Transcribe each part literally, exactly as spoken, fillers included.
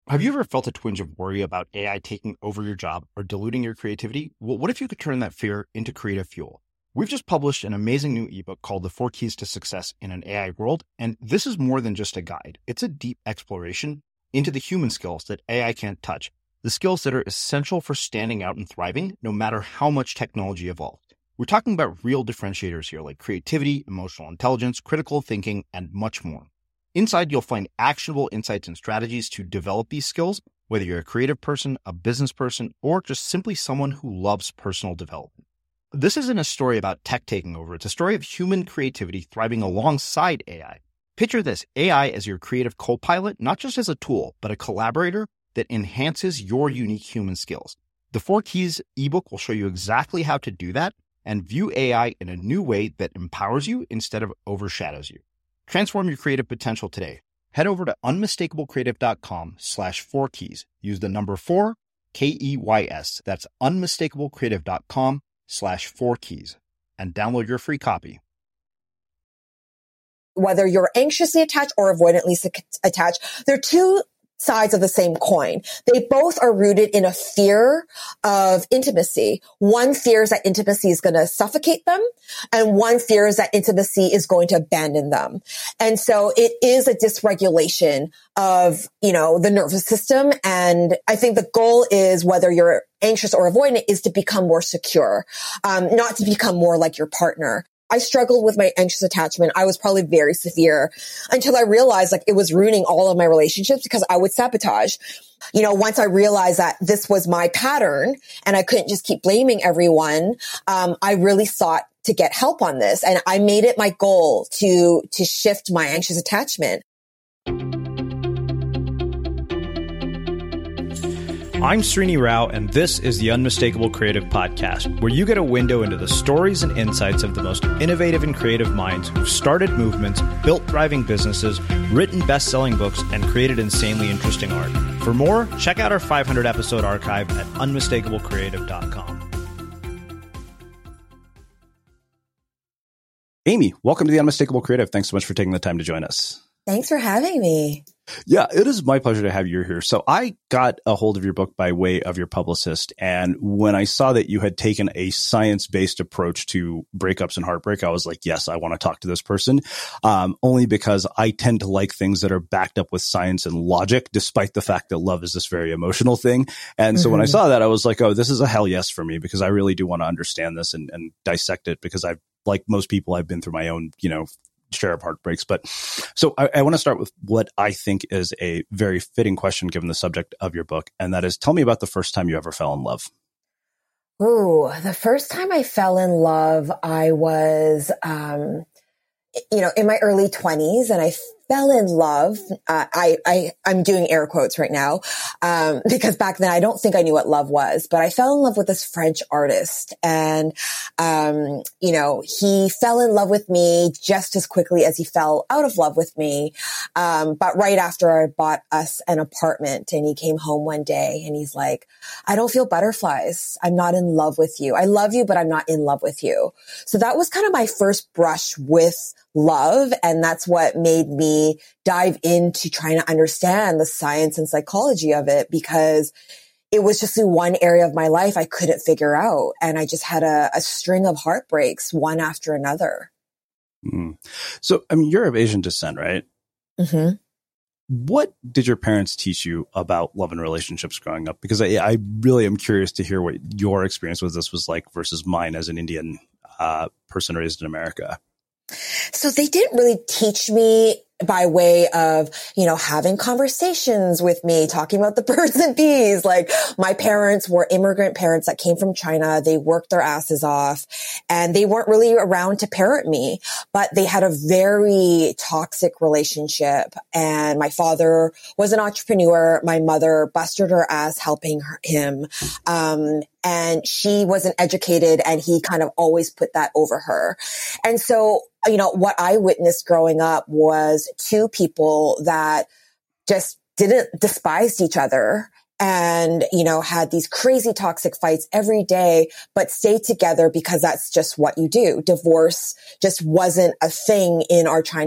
Have you ever felt a twinge of worry about A I taking over your job or diluting your creativity? Well, what if you could turn that fear into creative fuel? We've just published an amazing new ebook called The Four Keys to Success in an A I World, and this is more than just a guide. It's a deep exploration into the human skills that A I can't touch, the skills that are essential for standing out and thriving, no matter how much technology evolves. We're talking about real differentiators here, like creativity, emotional intelligence, critical thinking, and much more. Inside, you'll find actionable insights and strategies to develop these skills, whether you're a creative person, a business person, or just simply someone who loves personal development. This isn't a story about tech taking over. It's a story of human creativity thriving alongside A I. Picture this, A I as your creative co-pilot, not just as a tool, but a collaborator that enhances your unique human skills. The Four Keys ebook will show you exactly how to do that and view A I in a new way that empowers you instead of overshadows you. Transform your creative potential today. Head over to unmistakablecreative.com slash four keys. Use the number four, K E Y S. That's unmistakablecreative.com slash four keys and download your free copy. Whether you're anxiously attached or avoidantly attached, they're two sides of the same coin. They both are rooted in a fear of intimacy. One fears that intimacy is going to suffocate them, and one fears that intimacy is going to abandon them. And so it is a dysregulation of, you know, the nervous system. And I think the goal is, whether you're anxious or avoidant, is to become more secure, um, not to become more like your partner. I struggled with my anxious attachment. I was probably very severe until I realized like it was ruining all of my relationships because I would sabotage. You know, once I realized that this was my pattern and I couldn't just keep blaming everyone, um, I really sought to get help on this. And I made it my goal to, to shift my anxious attachment. I'm Srini Rao, and this is the Unmistakable Creative Podcast, where you get a window into the stories and insights of the most innovative and creative minds who've started movements, built thriving businesses, written best-selling books, and created insanely interesting art. For more, check out our five hundred episode archive at unmistakable creative dot com. Amy, welcome to the Unmistakable Creative. Thanks so much for taking the time to join us. Thanks for having me. Yeah, it is my pleasure to have you here. So I got a hold of your book by way of your publicist. And when I saw that you had taken a science-based approach to breakups and heartbreak, I was like, yes, I want to talk to this person. Um, only because I tend to like things that are backed up with science and logic, despite the fact that love is this very emotional thing. And mm-hmm. so when I saw that, I was like, oh, this is a hell yes for me, because I really do want to understand this and, and dissect it, because I've, like most people, I've been through my own, you know, share of heartbreaks. But so I, I want to start with what I think is a very fitting question given the subject of your book. And that is, tell me about the first time you ever fell in love. Ooh, the first time I fell in love, I was, um, you know, in my early twenties, and I fell in love. Uh, I, I, I'm doing air quotes right now, um, because back then I don't think I knew what love was, but I fell in love with this French artist, and, um, you know, he fell in love with me just as quickly as he fell out of love with me. Um, but right after I bought us an apartment, and he came home one day and he's like, I don't feel butterflies. I'm not in love with you. I love you, but I'm not in love with you. So that was kind of my first brush with love. And that's what made me dive into trying to understand the science and psychology of it, because it was just in one area of my life I couldn't figure out. And I just had a, a string of heartbreaks, one after another. Mm. So, I mean, you're of Asian descent, right? Mm-hmm. What did your parents teach you about love and relationships growing up? Because I, I really am curious to hear what your experience with this was like versus mine as an Indian uh, person raised in America. So they didn't really teach me by way of, you know, having conversations with me, talking about the birds and bees. Like, my parents were immigrant parents that came from China. They worked their asses off, and they weren't really around to parent me, but they had a very toxic relationship. And my father was an entrepreneur. My mother busted her ass helping her, him. Um, and she wasn't educated, and he kind of always put that over her. And so, you know, what I witnessed growing up was two people that just didn't despised each other, and, you know, had these crazy toxic fights every day, but stayed together because that's just what you do. Divorce just wasn't a thing in our Chinese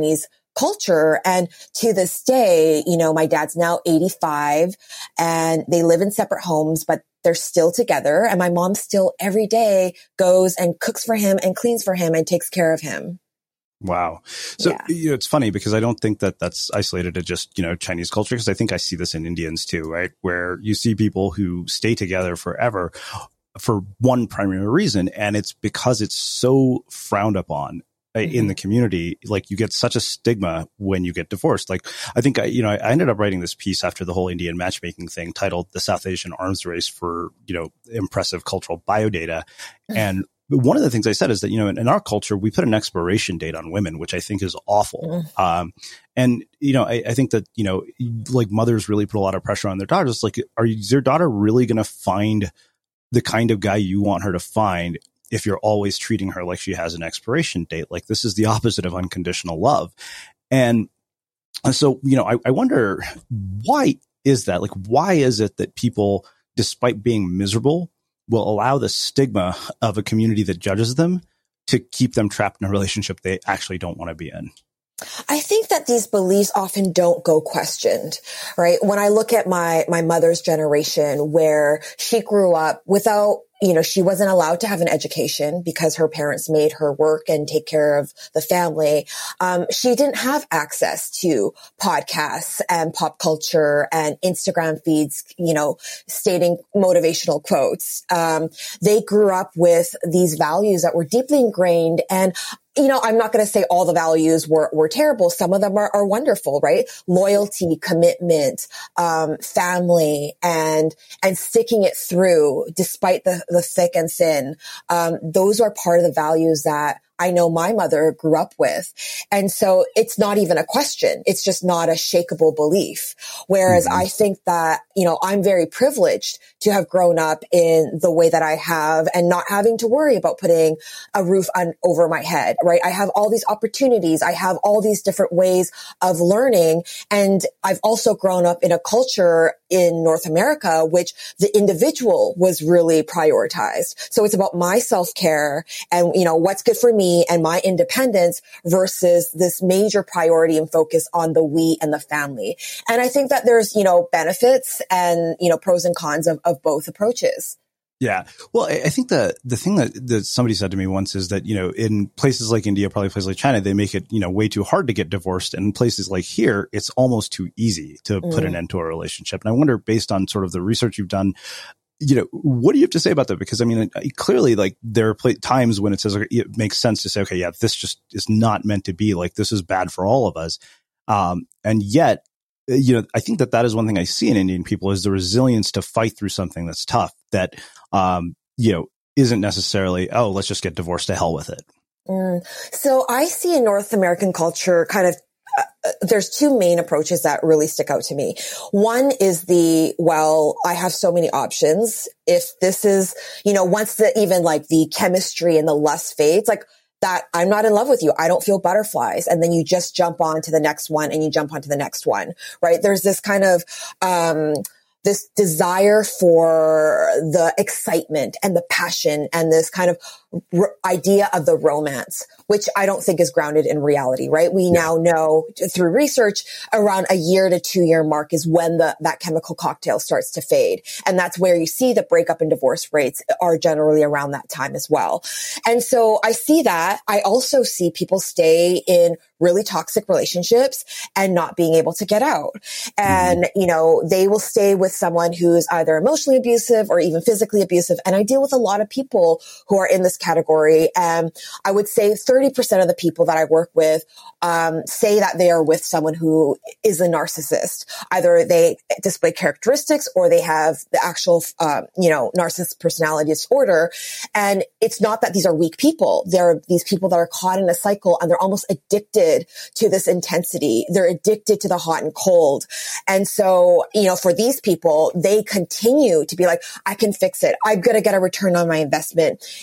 culture. And to this day, you know, my dad's now eighty-five and they live in separate homes, but they're still together. And my mom still every day goes and cooks for him and cleans for him and takes care of him. Wow. So Yeah. you know, it's funny because I don't think that that's isolated to just, you know, Chinese culture, because I think I see this in Indians too, right? Where you see people who stay together forever for one primary reason. And it's because it's so frowned upon mm-hmm. in the community. Like you get such a stigma when you get divorced. Like I think I, you know, I ended up writing this piece after the whole Indian matchmaking thing titled The South Asian Arms Race for, you know, Impressive Cultural Biodata. Mm-hmm. And one of the things I said is that, you know, in, in our culture, we put an expiration date on women, which I think is awful. Mm. Um, and, you know, I, I think that, you know, like mothers really put a lot of pressure on their daughters. Like, are you, is your daughter really going to find the kind of guy you want her to find if you're always treating her like she has an expiration date? Like, this is the opposite of unconditional love. And, and so, you know, I, I wonder, why is that? Like, why is it that people, despite being miserable, will allow the stigma of a community that judges them to keep them trapped in a relationship they actually don't want to be in? I think that these beliefs often don't go questioned, right? When I look at my, my mother's generation, where she grew up without, you know, she wasn't allowed to have an education because her parents made her work and take care of the family. Um, she didn't have access to podcasts and pop culture and Instagram feeds, you know, stating motivational quotes. Um, they grew up with these values that were deeply ingrained. And you know, I'm not going to say all the values were, were terrible. Some of them are, are wonderful, right? Loyalty, commitment, um, family, and, and sticking it through despite the, the thick and thin. Um, those are part of the values that I know my mother grew up with. And so it's not even a question. It's just not a shakable belief. Whereas mm-hmm. I think that, you know, I'm very privileged to have grown up in the way that I have and not having to worry about putting a roof on over my head, right? I have all these opportunities. I have all these different ways of learning. And I've also grown up in a culture in North America, which the individual was really prioritized. So it's about my self-care and, you know, what's good for me and my independence versus this major priority and focus on the we and the family. And I think that there's, you know, benefits and, you know, pros and cons of, of both approaches. Yeah. Well, I think the, the thing that, that somebody said to me once is that, you know, in places like India, probably places like China, they make it, you know, way too hard to get divorced. And in places like here, it's almost too easy to mm. put an end to a relationship. And I wonder, based on sort of the research you've done, you know, what do you have to say about that? Because I mean, clearly, like there are pl- times when it says okay, it makes sense to say, okay, yeah, this just is not meant to be. Like this is bad for all of us. Um, and yet, you know, I think that that is one thing I see in Indian people is the resilience to fight through something that's tough that, um, you know, isn't necessarily, oh, let's just get divorced, to hell with it. Mm. So I see in North American culture kind of Uh, there's two main approaches that really stick out to me. One is the, well, I have so many options. If this is, you know, once the, even like the chemistry and the lust fades, like that, I'm not in love with you. I don't feel butterflies. And then you just jump on to the next one and you jump on to the next one, right? There's this kind of, um, this desire for the excitement and the passion and this kind of r- idea of the romance, which I don't think is grounded in reality, right? We now know through research around a year to two year mark is when the, that chemical cocktail starts to fade. And that's where you see the breakup and divorce rates are generally around that time as well. And so I see that. I also see people stay in really toxic relationships and not being able to get out. And, mm-hmm. you know, they will stay with someone who's either emotionally abusive or even physically abusive. And I deal with a lot of people who are in this category. And I would say thirty percent of the people that I work with um, say that they are with someone who is a narcissist. Either they display characteristics or they have the actual, uh, you know, narcissist personality disorder. And it's not that these are weak people. They're these people that are caught in a cycle and they're almost addicted to this intensity. They're addicted to the hot and cold. And so, you know, for these people, they continue to be like, I can fix it. I'm going to get a return on my investment. And I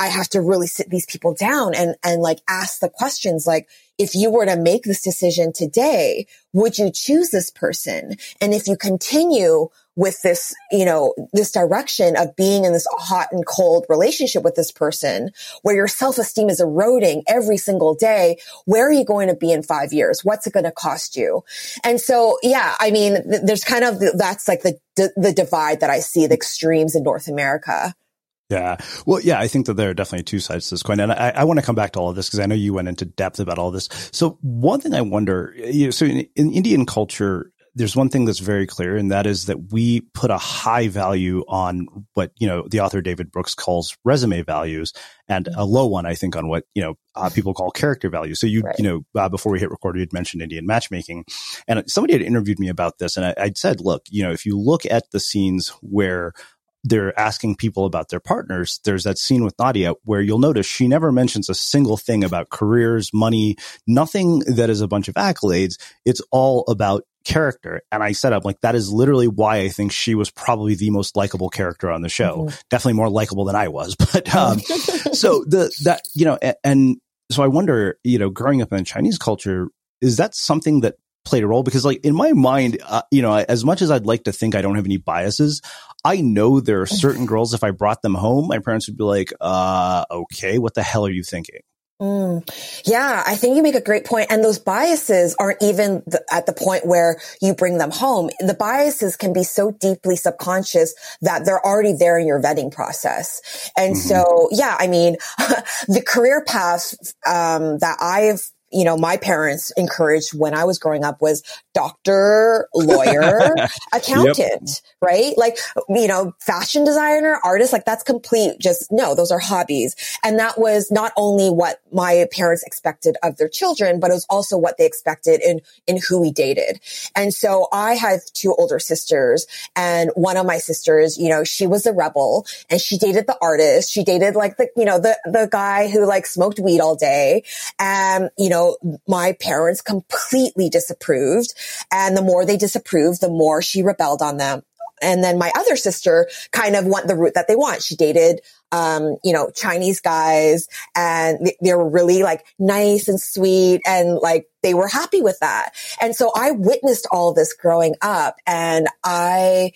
have to really sit these people down and, and like ask the questions like, if you were to make this decision today, would you choose this person? And if you continue with this, you know, this direction of being in this hot and cold relationship with this person where your self-esteem is eroding every single day, where are you going to be in five years? What's it going to cost you? And so, yeah, I mean, th- there's kind of, that's like the, the, the divide that I see, the extremes in North America. Yeah. Well, yeah, I think that there are definitely two sides to this coin. And I, I want to come back to all of this because I know you went into depth about all this. So one thing I wonder, you know, so in, in Indian culture, there's one thing that's very clear, and that is that we put a high value on what, you know, the author David Brooks calls resume values, and a low one, I think, on what, you know, uh, people call character values. So you, right. you know, uh, before we hit record, you had mentioned Indian matchmaking, and somebody had interviewed me about this, and I, I'd said, look, you know, if you look at the scenes where they're asking people about their partners, there's that scene with Nadia where you'll notice she never mentions a single thing about careers, money, nothing that is a bunch of accolades. It's all about character. And I said, I'm like, that is literally why I think she was probably the most likable character on the show. Mm-hmm. Definitely more likable than I was. But um, so the that, you know, and, and so I wonder, you know, growing up in Chinese culture, is that something that played a role? Because like in my mind, uh, you know, as much as I'd like to think I don't have any biases, I know there are certain girls, if I brought them home, my parents would be like, uh, okay, what the hell are you thinking? Mm. Yeah, I think you make a great point. And those biases aren't even the, at the point where you bring them home. The biases can be so deeply subconscious that they're already there in your vetting process. And mm-hmm. so, yeah, I mean, the career paths um, that I've you know, my parents encouraged when I was growing up was doctor, lawyer, accountant, yep. right? Like, you know, fashion designer, artist, like that's complete just, no, those are hobbies. And that was not only what my parents expected of their children, but it was also what they expected in, in who we dated. And so I have two older sisters, and one of my sisters, you know, she was a rebel and she dated the artist. She dated like the, you know, the, the guy who like smoked weed all day. And, you know, my parents completely disapproved. And the more they disapproved, the more she rebelled on them. And then my other sister kind of went the route that they want. She dated, um, you know, Chinese guys, and they, they were really like nice and sweet, and like they were happy with that. And so I witnessed all this growing up, and I,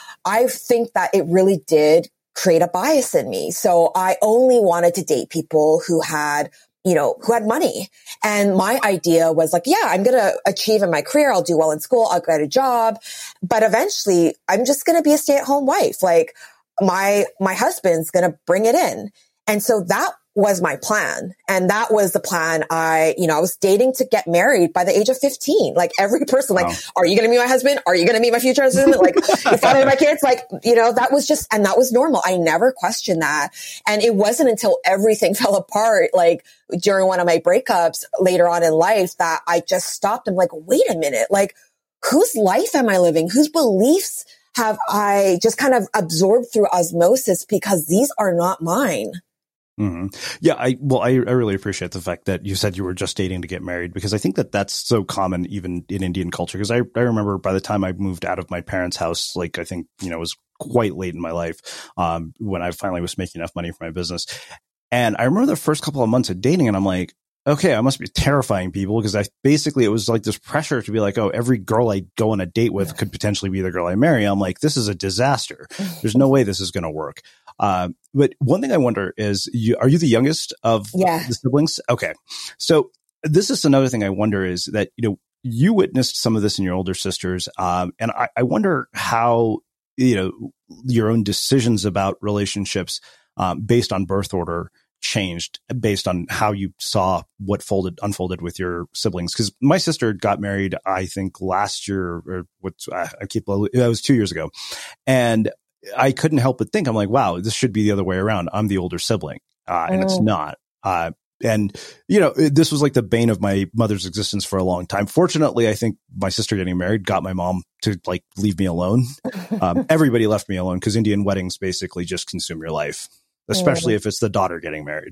I think that it really did create a bias in me. So I only wanted to date people who had you know, who had money. And my idea was like, yeah, I'm going to achieve in my career. I'll do well in school. I'll get a job. But eventually I'm just going to be a stay-at-home wife. Like my, my husband's going to bring it in. And so that was my plan. And that was the plan. I, you know, I was dating to get married by the age of fifteen. Like every person, like, wow. Are you going to be my husband? Are you going to be my future husband? Like, your father of my kids? Like, you know, that was just, and that was normal. I never questioned that. And it wasn't until everything fell apart, like during one of my breakups later on in life, that I just stopped. I'm like, wait a minute, like, whose life am I living? Whose beliefs have I just kind of absorbed through osmosis? Because these are not mine. Mm-hmm. Yeah, I well, I, I really appreciate the fact that you said you were just dating to get married, because I think that that's so common even in Indian culture. Because I, I remember by the time I moved out of my parents' house, like I think, you know, it was quite late in my life um, when I finally was making enough money for my business. And I remember the first couple of months of dating, and I'm like, okay, I must be terrifying people, because I basically, it was like this pressure to be like, oh, every girl I go on a date with could potentially be the girl I marry. I'm like, this is a disaster. There's no way this is going to work. Uh, but one thing I wonder is, you, are you the youngest of yeah. the siblings? Okay. So this is another thing I wonder is that, you know, you witnessed some of this in your older sisters. Um, and I, I wonder how, you know, your own decisions about relationships um, based on birth order changed based on how you saw what folded unfolded with your siblings. Because my sister got married, I think last year, or what's I keep it was two years ago, and I couldn't help but think, I'm like, wow, this should be the other way around. I'm the older sibling, uh, and oh. it's not. Uh, and you know, this was like the bane of my mother's existence for a long time. Fortunately, I think my sister getting married got my mom to like leave me alone. Um, everybody left me alone, because Indian weddings basically just consume your life. Especially mm. if it's the daughter getting married.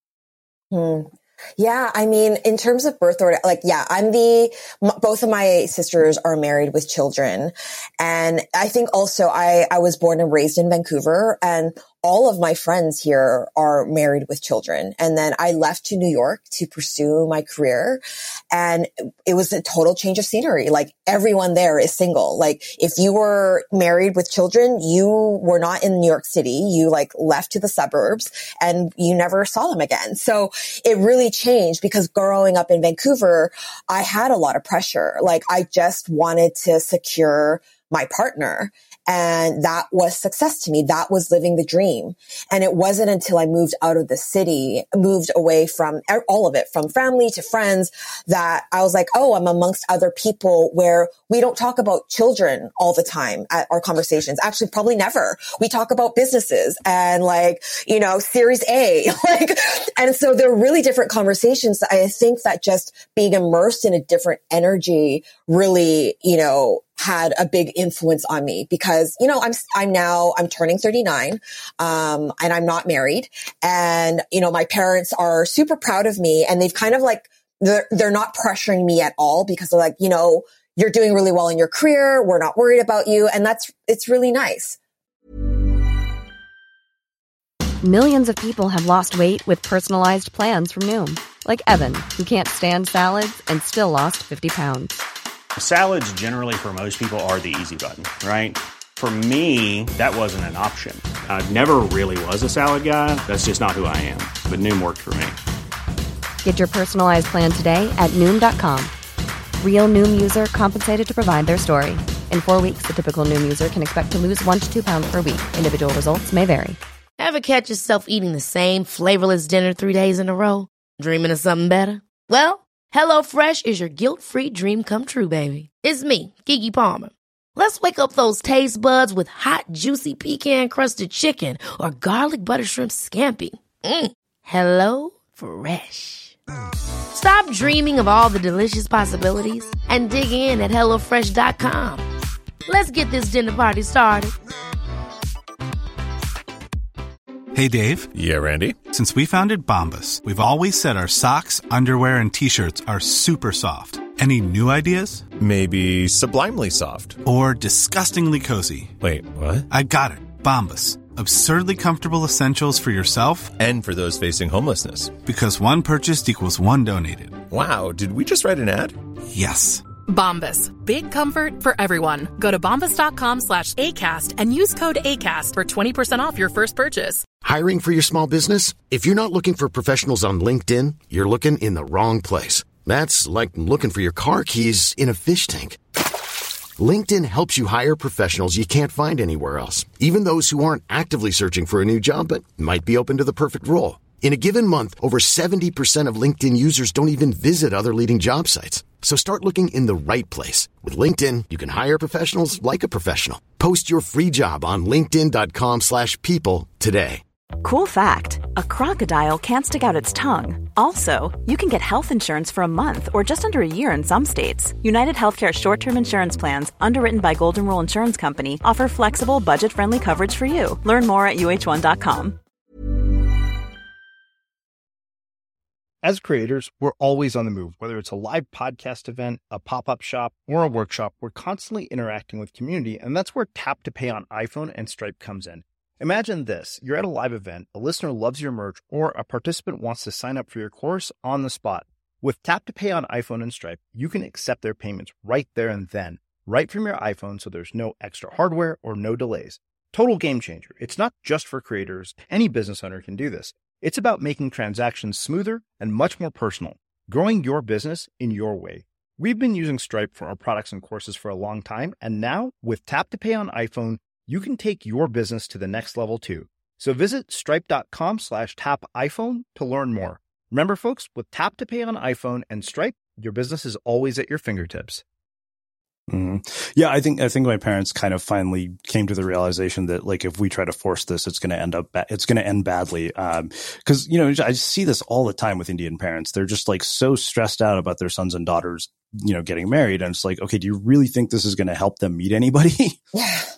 Mm. Yeah. I mean, in terms of birth order, like, yeah, I'm the, m- both of my sisters are married with children. And I think also I, I was born and raised in Vancouver, and all of my friends here are married with children. And then I left to New York to pursue my career. And it was a total change of scenery. Like everyone there is single. Like if you were married with children, you were not in New York City. You like left to the suburbs and you never saw them again. So it really changed because growing up in Vancouver, I had a lot of pressure. Like I just wanted to secure my partner. And that was success to me. That was living the dream. And it wasn't until I moved out of the city, moved away from all of it, from family to friends, that I was like, oh, I'm amongst other people where we don't talk about children all the time at our conversations. Actually, probably never. We talk about businesses and like, you know, Series A. like, and so they're really different conversations. I think that just being immersed in a different energy really, you know, had a big influence on me because, you know, I'm, I'm now, I'm turning thirty-nine, um, and I'm not married. And, you know, my parents are super proud of me and they've kind of like, they're, they're not pressuring me at all because they're like, you know, you're doing really well in your career. We're not worried about you. And that's, it's really nice. Millions of people have lost weight with personalized plans from Noom, like Evan, who can't stand salads and still lost fifty pounds. Salads generally for most people are the easy button, right? For me, that wasn't an option. I never really was a salad guy. That's just not who I am. But Noom worked for me. Get your personalized plan today at Noom dot com. Real Noom user compensated to provide their story. In four weeks, the typical Noom user can expect to lose one to two pounds per week. Individual results may vary. Ever catch yourself eating the same flavorless dinner three days in a row? Dreaming of something better? Well, HelloFresh is your guilt-free dream come true, baby. It's me, Keke Palmer. Let's wake up those taste buds with hot, juicy pecan-crusted chicken or garlic butter shrimp scampi. Mm. Hello Fresh. Stop dreaming of all the delicious possibilities and dig in at hello fresh dot com. Let's get this dinner party started. Hey, Dave. Yeah, Randy. Since we founded Bombas, we've always said our socks, underwear, and T-shirts are super soft. Any new ideas? Maybe sublimely soft. Or disgustingly cozy. Wait, what? I got it. Bombas. Absurdly comfortable essentials for yourself and for those facing homelessness. Because one purchased equals one donated. Wow, did we just write an ad? Yes. Bombas. Big comfort for everyone. Go to bombas dot com slash ACAST and use code ACAST for twenty percent off your first purchase. Hiring for your small business? If you're not looking for professionals on LinkedIn, you're looking in the wrong place. That's like looking for your car keys in a fish tank. LinkedIn helps you hire professionals you can't find anywhere else, even those who aren't actively searching for a new job but might be open to the perfect role. In a given month, over seventy percent of LinkedIn users don't even visit other leading job sites. So start looking in the right place. With LinkedIn, you can hire professionals like a professional. Post your free job on linkedin dot com slash people today. Cool fact, a crocodile can't stick out its tongue. Also, you can get health insurance for a month or just under a year in some states. United Healthcare short-term insurance plans, underwritten by Golden Rule Insurance Company, offer flexible, budget-friendly coverage for you. Learn more at U H one dot com. As creators, we're always on the move. Whether it's a live podcast event, a pop-up shop, or a workshop, we're constantly interacting with community, and that's where Tap to Pay on iPhone and Stripe comes in. Imagine this. You're at a live event, a listener loves your merch, or a participant wants to sign up for your course on the spot. With Tap to Pay on iPhone and Stripe, you can accept their payments right there and then, right from your iPhone, so there's no extra hardware or no delays. Total game changer. It's not just for creators. Any business owner can do this. It's about making transactions smoother and much more personal, growing your business in your way. We've been using Stripe for our products and courses for a long time, and now with Tap to Pay on iPhone, you can take your business to the next level too. So visit stripe dot com slash tap iPhone to learn more. Remember, folks, with Tap to Pay on iPhone and Stripe, your business is always at your fingertips. Mm-hmm. Yeah, I think I think my parents kind of finally came to the realization that, like, if we try to force this, it's going to end up ba- it's going to end badly. Um, because you know, I see this all the time with Indian parents. They're just like so stressed out about their sons and daughters, you know, getting married, and it's like, okay, do you really think this is going to help them meet anybody? Yeah.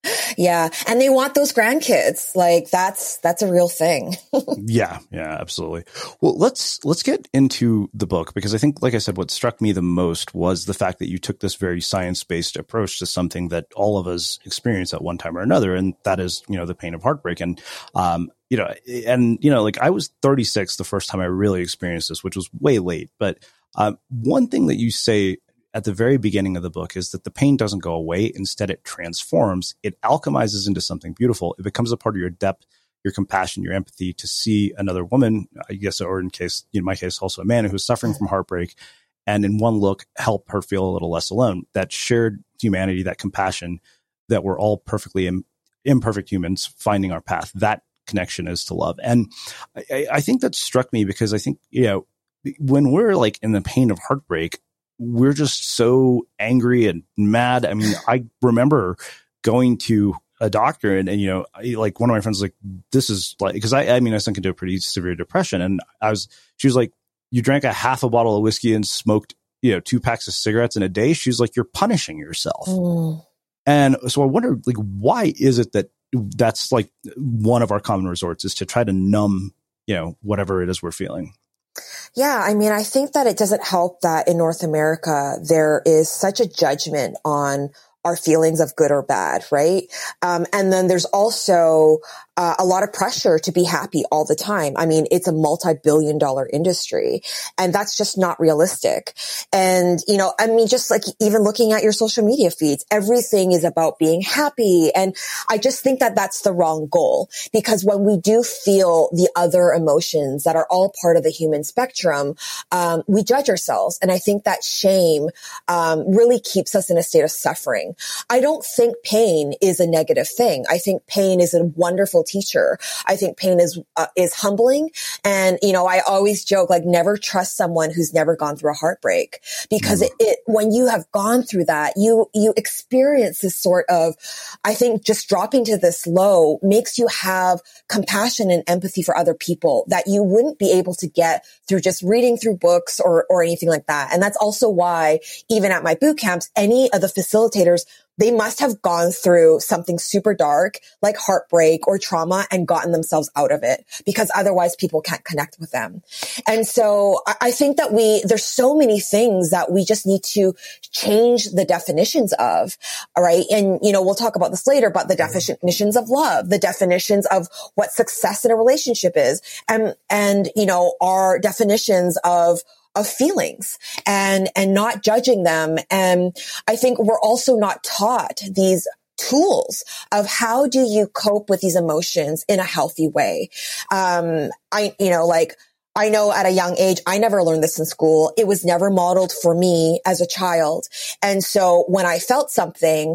Yeah. And they want those grandkids. Like that's, that's a real thing. Yeah. Yeah, absolutely. Well, let's, let's get into the book, because I think, like I said, what struck me the most was the fact that you took this very science-based approach to something that all of us experience at one time or another. And that is, you know, the pain of heartbreak. And, um, you know, and, you know, like I was thirty-six the first time I really experienced this, which was way late. But, um, one thing that you say at the very beginning of the book is that the pain doesn't go away. Instead, it transforms. It alchemizes into something beautiful. It becomes a part of your depth, your compassion, your empathy to see another woman, I guess, or in case, in my case, also a man who's suffering from heartbreak, and in one look, help her feel a little less alone. That shared humanity, that compassion, that we're all perfectly im- imperfect humans finding our path. That connection is to love. And I, I think that struck me because I think, you know, when we're like in the pain of heartbreak, we're just so angry and mad. I mean, I remember going to a doctor and, and you know, I, like one of my friends was like, this is like, because I, I mean, I sunk into a pretty severe depression. And I was, she was like, you drank a half a bottle of whiskey and smoked, you know, two packs of cigarettes in a day. She's like, you're punishing yourself. Mm. And so I wonder, like, why is it that that's like one of our common resorts is to try to numb, you know, whatever it is we're feeling? Yeah, I mean, I think that it doesn't help that in North America, there is such a judgment on our feelings of good or bad, right? Um, and then there's also uh, a lot of pressure to be happy all the time. I mean, it's a multi-billion dollar industry, and that's just not realistic. And, you know, I mean, just like even looking at your social media feeds, everything is about being happy. And I just think that that's the wrong goal, because when we do feel the other emotions that are all part of the human spectrum, um, we judge ourselves. And I think that shame um, really keeps us in a state of suffering. I don't think pain is a negative thing. I think pain is a wonderful teacher. I think pain is uh, is humbling. And, you know, I always joke, like, never trust someone who's never gone through a heartbreak, because it, it when you have gone through that, you you experience this sort of, I think just dropping to this low makes you have compassion and empathy for other people that you wouldn't be able to get through just reading through books or or anything like that. And that's also why even at my boot camps, any of the facilitators, they must have gone through something super dark, like heartbreak or trauma, and gotten themselves out of it, because otherwise people can't connect with them. And so I think that we, there's so many things that we just need to change the definitions of, all right? And, you know, we'll talk about this later, but the definitions of love, the definitions of what success in a relationship is, and, and, you know, our definitions of of feelings and, and not judging them. And I think we're also not taught these tools of how do you cope with these emotions in a healthy way. Um, I, you know, like, I know at a young age, I never learned this in school. It was never modeled for me as a child. And so when I felt something,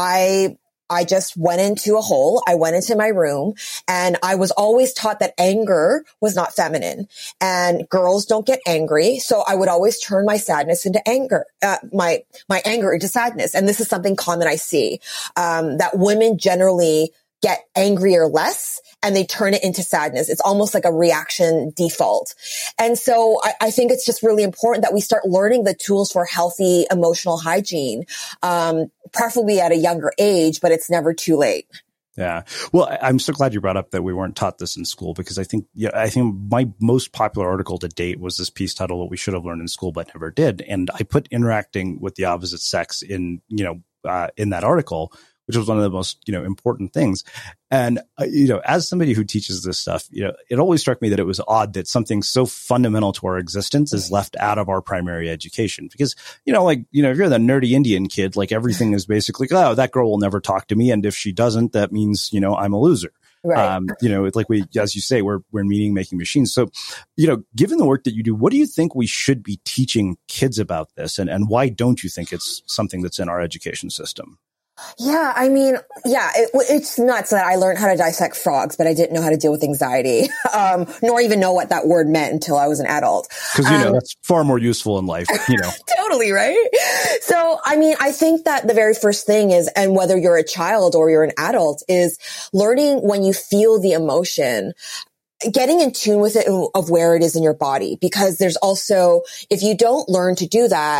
I I just went into a hole. I went into my room, and I was always taught that anger was not feminine and girls don't get angry. So I would always turn my sadness into anger, uh, my, my anger into sadness. And this is something common I see, um, that women generally get angrier less and they turn it into sadness. It's almost like a reaction default. And so I, I think it's just really important that we start learning the tools for healthy emotional hygiene, um, preferably at a younger age, but it's never too late. Yeah. Well, I'm so glad you brought up that we weren't taught this in school, because I think, yeah, I think my most popular article to date was this piece titled "What We Should Have Learned in School But Never Did." And I put interacting with the opposite sex in, you know, uh, in that article, which was one of the most, you know, important things. And, uh, you know, as somebody who teaches this stuff, you know, it always struck me that it was odd that something so fundamental to our existence is left out of our primary education. Because, you know, like, you know, if you're the nerdy Indian kid, like everything is basically, oh, that girl will never talk to me. And if she doesn't, that means, you know, I'm a loser. Right. Um, you know, it's like we, as you say, we're, we're meaning making machines. So, you know, given the work that you do, what do you think we should be teaching kids about this? And, and why don't you think it's something that's in our education system? Yeah, I mean, yeah, it, it's nuts that I learned how to dissect frogs, but I didn't know how to deal with anxiety, um, nor even know what that word meant until I was an adult. Because, you um, know, that's far more useful in life, you know. Totally, right? So, I mean, I think that the very first thing is, and whether you're a child or you're an adult, is learning when you feel the emotion, getting in tune with it of where it is in your body. Because there's also, if you don't learn to do that,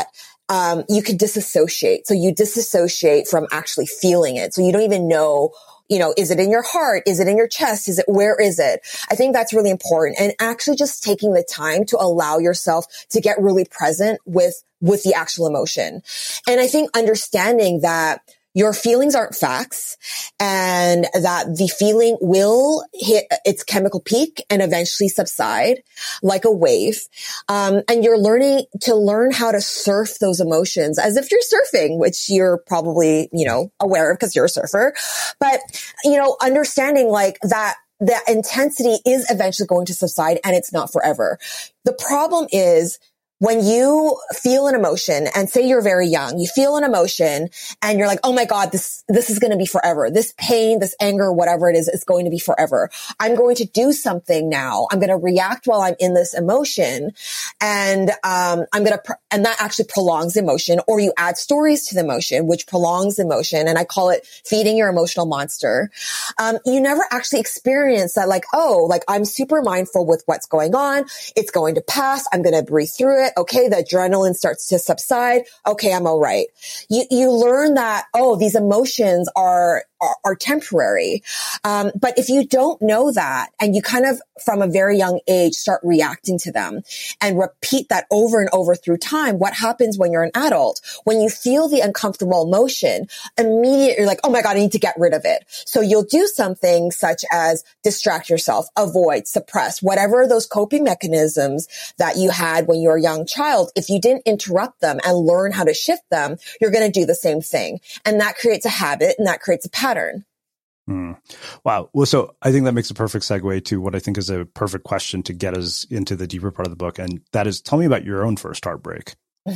um, you could disassociate. So you disassociate from actually feeling it. So you don't even know, you know, is it in your heart? Is it in your chest? Is it, where is it? I think that's really important. And actually just taking the time to allow yourself to get really present with, with the actual emotion. And I think understanding that your feelings aren't facts and that the feeling will hit its chemical peak and eventually subside like a wave. Um, and you're learning to learn how to surf those emotions as if you're surfing, which you're probably, you know, aware of because you're a surfer. But, you know, understanding like that the intensity is eventually going to subside and it's not forever. The problem is when you feel an emotion and say you're very young, you feel an emotion and you're like, oh my God, this, this is going to be forever. This pain, this anger, whatever it is, is going to be forever. I'm going to do something now. I'm going to react while I'm in this emotion. And, um, I'm going to, pr- and that actually prolongs the emotion, or you add stories to the emotion, which prolongs the emotion. And I call it feeding your emotional monster. Um, you never actually experience that like, oh, like I'm super mindful with what's going on. It's going to pass. I'm going to breathe through it. Okay, the adrenaline starts to subside. Okay, I'm all right. You you learn that, oh, these emotions are are, are temporary. Um, but if you don't know that and you kind of from a very young age start reacting to them and repeat that over and over through time, what happens when you're an adult? When you feel the uncomfortable emotion, immediately you're like, oh my God, I need to get rid of it. So you'll do something such as distract yourself, avoid, suppress, whatever those coping mechanisms that you had when you were a young child. If you didn't interrupt them and learn how to shift them, you're going to do the same thing. And that creates a habit and that creates a pattern. Hmm. Wow. Well, so I think that makes a perfect segue to what I think is a perfect question to get us into the deeper part of the book. And that is, tell me about your own first heartbreak.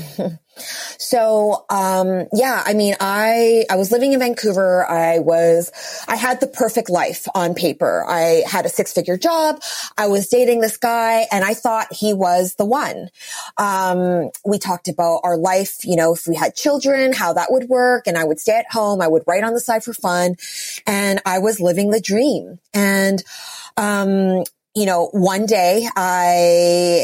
So, um, yeah, I mean, I, I was living in Vancouver. I was, I had the perfect life on paper. I had a six figure job. I was dating this guy and I thought he was the one. Um, we talked about our life, you know, if we had children, how that would work. And I would stay at home. I would write on the side for fun. And I was living the dream. And, um, you know, one day I,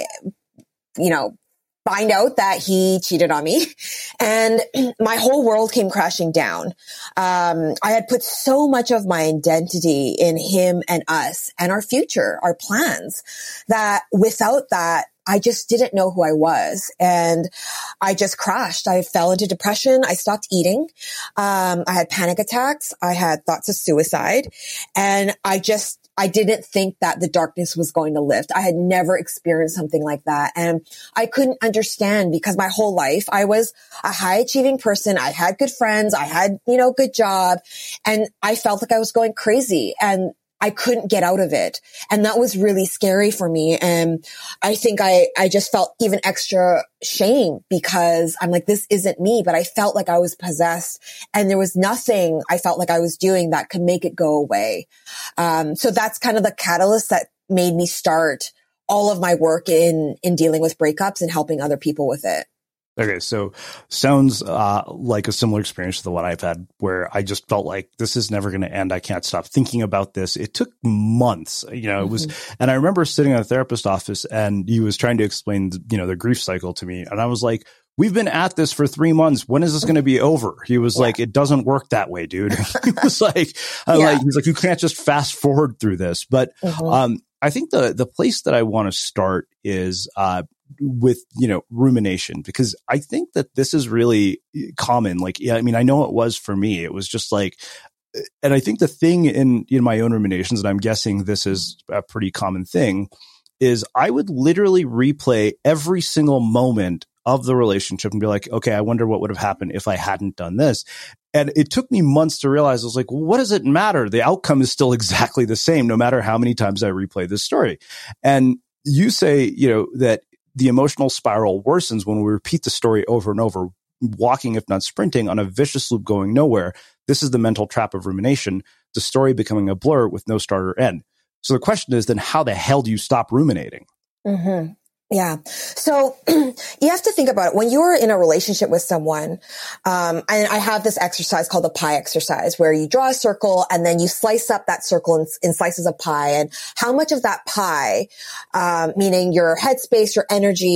you know, find out that he cheated on me and my whole world came crashing down. Um, I had put so much of my identity in him and us and our future, our plans, that without that, I just didn't know who I was. And I just crashed. I fell into depression. I stopped eating. Um, I had panic attacks. I had thoughts of suicide. And I just, I didn't think that the darkness was going to lift. I had never experienced something like that. And I couldn't understand because my whole life I was a high achieving person. I had good friends. I had, you know, good job. And I felt like I was going crazy and I couldn't get out of it. And that was really scary for me. And I think I, I just felt even extra shame because I'm like, this isn't me, but I felt like I was possessed and there was nothing I felt like I was doing that could make it go away. Um, so that's kind of the catalyst that made me start all of my work in, in dealing with breakups and helping other people with it. Okay, so sounds uh, like a similar experience to the one I've had where I just felt like this is never going to end. I can't stop thinking about this. It took months, you know, it mm-hmm. was, and I remember sitting in a therapist's office and he was trying to explain, you know, the grief cycle to me. And I was like, we've been at this for three months. When is this going to be over? He was yeah. like, it doesn't work that way, dude. He was like, I'm yeah. like, he's like, you can't just fast forward through this. But mm-hmm. um, I think the the place that I want to start is uh, with, you know, rumination, because I think that this is really common. Like, yeah, I mean, I know it was for me. It was just like, and I think the thing in, in my own ruminations, and I'm guessing this is a pretty common thing, is I would literally replay every single moment of the relationship and be like, okay, I wonder what would have happened if I hadn't done this. And it took me months to realize, I was like, well, what does it matter? The outcome is still exactly the same, no matter how many times I replay this story. And you say, you know, that the emotional spiral worsens when we repeat the story over and over, walking, if not sprinting, on a vicious loop going nowhere. This is the mental trap of rumination, the story becoming a blur with no start or end. So the question is then, how the hell do you stop ruminating? Mm-hmm. Yeah. So you have to think about it. When you're in a relationship with someone, um, and I have this exercise called the pie exercise where you draw a circle and then you slice up that circle in, in slices of pie, and how much of that pie, um, meaning your headspace, your energy,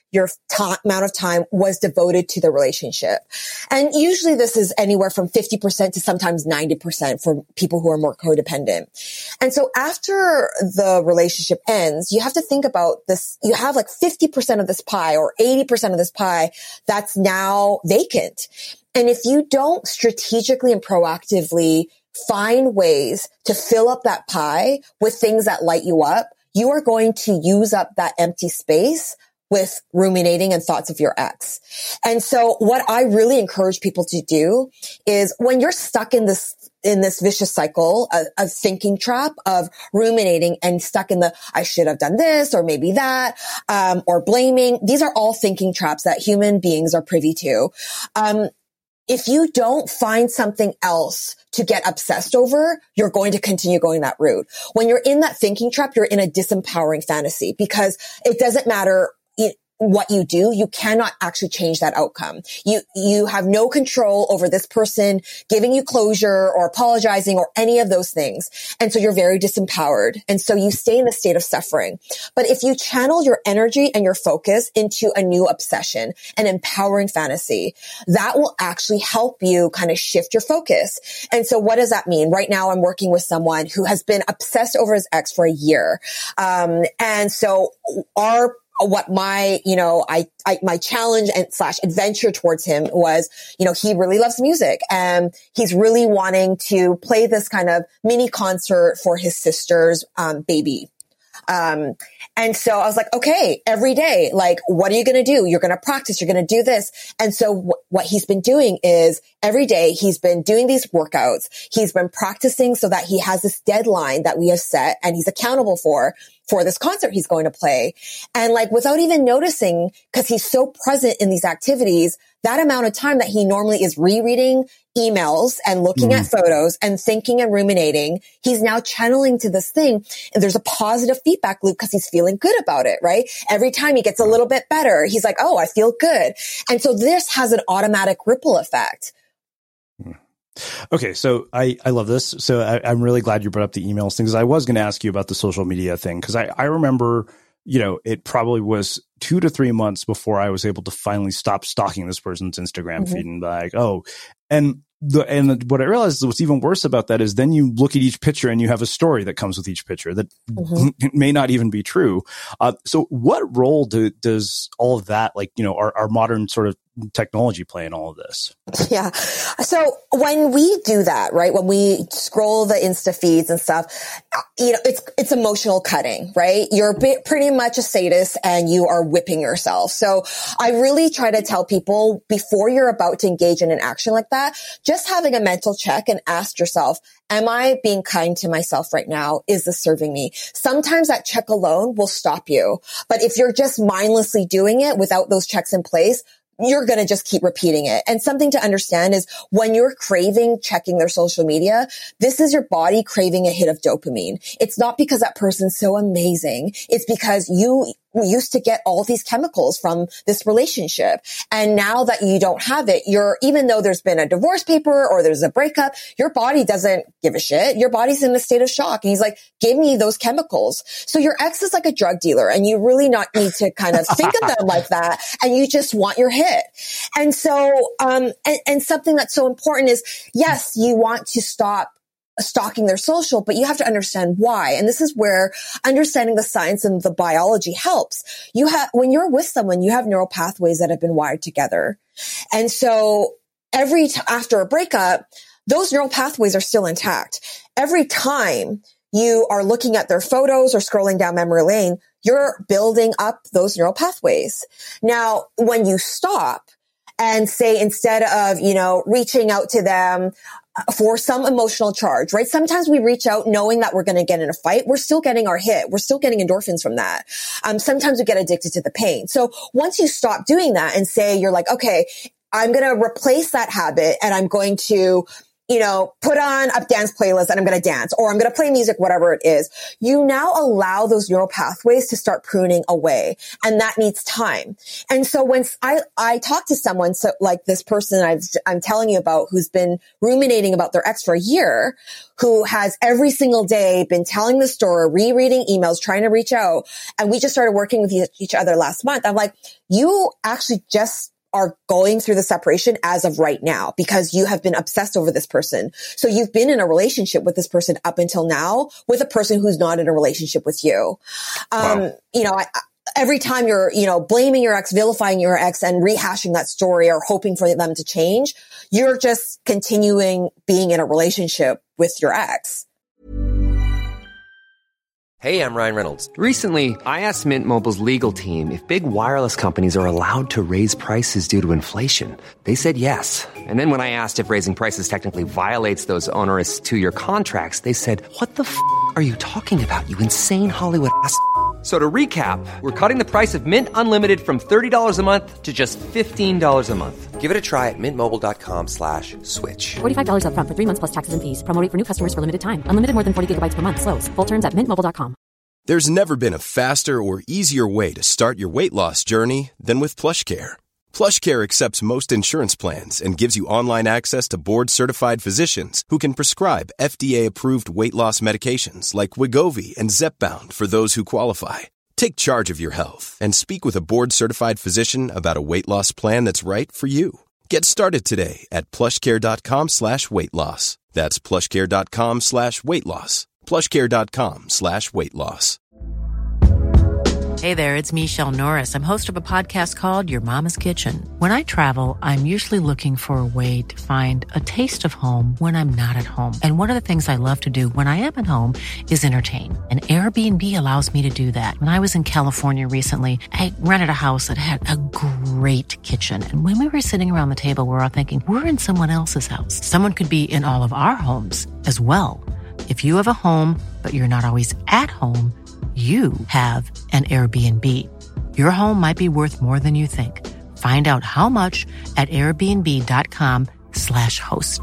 your ta- amount of time was devoted to the relationship. And usually this is anywhere from fifty percent to sometimes ninety percent for people who are more codependent. And so after the relationship ends, you have to think about this. You have like fifty percent of this pie or eighty percent of this pie that's now vacant. And if you don't strategically and proactively find ways to fill up that pie with things that light you up, you are going to use up that empty space with ruminating and thoughts of your ex. And so what I really encourage people to do is when you're stuck in this in this vicious cycle, a, a thinking trap of ruminating and stuck in the, I should have done this or maybe that, um, or blaming. These are all thinking traps that human beings are privy to. Um, if you don't find something else to get obsessed over, you're going to continue going that route. When you're in that thinking trap, you're in a disempowering fantasy because it doesn't matter what you do, you cannot actually change that outcome. You, you have no control over this person giving you closure or apologizing or any of those things. And so you're very disempowered. And so you stay in a state of suffering. But if you channel your energy and your focus into a new obsession, an empowering fantasy, that will actually help you kind of shift your focus. And so what does that mean? Right now I'm working with someone who has been obsessed over his ex for a year. Um, and so our what my, you know, I, I, my challenge and slash adventure towards him was, you know, he really loves music and he's really wanting to play this kind of mini concert for his sister's, um, baby. Um, and so I was like, okay, every day, like, what are you going to do? You're going to practice. You're going to do this. And so w- what he's been doing is every day he's been doing these workouts. He's been practicing so that he has this deadline that we have set and he's accountable for, for this concert he's going to play. And like, without even noticing, cause he's so present in these activities, that amount of time that he normally is rereading emails and looking mm. at photos and thinking and ruminating, he's now channeling to this thing. And there's a positive feedback loop because he's feeling good about it, right? Every time he gets a little bit better, he's like, oh, I feel good. And so this has an automatic ripple effect. Okay, so I, I love this. So I, I'm really glad you brought up the emails thing because I was going to ask you about the social media thing because I, I remember, you know, it probably was two to three months before I was able to finally stop stalking this person's Instagram mm-hmm. feed and like, oh, and the and what I realized is what's even worse about that is then you look at each picture and you have a story that comes with each picture that mm-hmm. may not even be true. Uh, so what role do, does all of that, like, you know, our, our modern sort of technology play in all of this? Yeah. So when we do that, right, when we scroll the Insta feeds and stuff, you know, it's, it's emotional cutting, right? You're bit, pretty much a sadist and you are whipping yourself. So I really try to tell people before you're about to engage in an action like that, just having a mental check and ask yourself, am I being kind to myself right now? Is this serving me? Sometimes that check alone will stop you. But if you're just mindlessly doing it without those checks in place, you're going to just keep repeating it. And something to understand is when you're craving checking their social media, this is your body craving a hit of dopamine. It's not because that person's so amazing. It's because you used to get all these chemicals from this relationship. And now that you don't have it, you're, even though there's been a divorce paper or there's a breakup, your body doesn't give a shit. Your body's in a state of shock. And he's like, give me those chemicals. So your ex is like a drug dealer and you really not need to kind of think of them like that. And you just want your hit. And so, um, and, and something that's so important is, yes, you want to stop stalking their social, but you have to understand why. And this is where understanding the science and the biology helps. You have, when you're with someone, you have neural pathways that have been wired together. And so every, t- after a breakup, those neural pathways are still intact. Every time you are looking at their photos or scrolling down memory lane, you're building up those neural pathways. Now, when you stop and say, instead of, you know, reaching out to them for some emotional charge, right? Sometimes we reach out knowing that we're going to get in a fight. We're still getting our hit. We're still getting endorphins from that. Um, sometimes we get addicted to the pain. So once you stop doing that and say, you're like, okay, I'm going to replace that habit and I'm going to you know, put on a dance playlist and I'm going to dance, or I'm going to play music, whatever it is. You now allow those neural pathways to start pruning away. And that needs time. And so when I, I talk to someone, so like this person I've, I'm telling you about, who's been ruminating about their ex for a year, who has every single day been telling the story, rereading emails, trying to reach out. And we just started working with each other last month. I'm like, you actually just are going through the separation as of right now because you have been obsessed over this person. So you've been in a relationship with this person up until now with a person who's not in a relationship with you. Um, wow. You know, I, every time you're, you know, blaming your ex, vilifying your ex and rehashing that story or hoping for them to change, you're just continuing being in a relationship with your ex. Hey, I'm Ryan Reynolds. Recently, I asked Mint Mobile's legal team if big wireless companies are allowed to raise prices due to inflation. They said yes. And then when I asked if raising prices technically violates those onerous two-year contracts, they said, what the f*** are you talking about, you insane Hollywood ass f- So to recap, we're cutting the price of Mint Unlimited from thirty dollars a month to just fifteen dollars a month. Give it a try at mintmobile.com slash switch. forty-five dollars up front for three months plus taxes and fees. Promo rate for new customers for limited time. Unlimited more than forty gigabytes per month. Slows full terms at mint mobile dot com. There's never been a faster or easier way to start your weight loss journey than with PlushCare. PlushCare accepts most insurance plans and gives you online access to board-certified physicians who can prescribe F D A-approved weight loss medications like Wegovy and Zepbound for those who qualify. Take charge of your health and speak with a board-certified physician about a weight loss plan that's right for you. Get started today at plushcare.com slash weight loss. That's plushcare.com slash weight loss. plushcare.com slash weight loss. Hey there, it's Michelle Norris. I'm host of a podcast called Your Mama's Kitchen. When I travel, I'm usually looking for a way to find a taste of home when I'm not at home. And one of the things I love to do when I am at home is entertain. And Airbnb allows me to do that. When I was in California recently, I rented a house that had a great kitchen. And when we were sitting around the table, we were all thinking, we're in someone else's house. Someone could be in all of our homes as well. If you have a home, but you're not always at home, you have an Airbnb. Your home might be worth more than you think. Find out how much at airbnb.com slash host.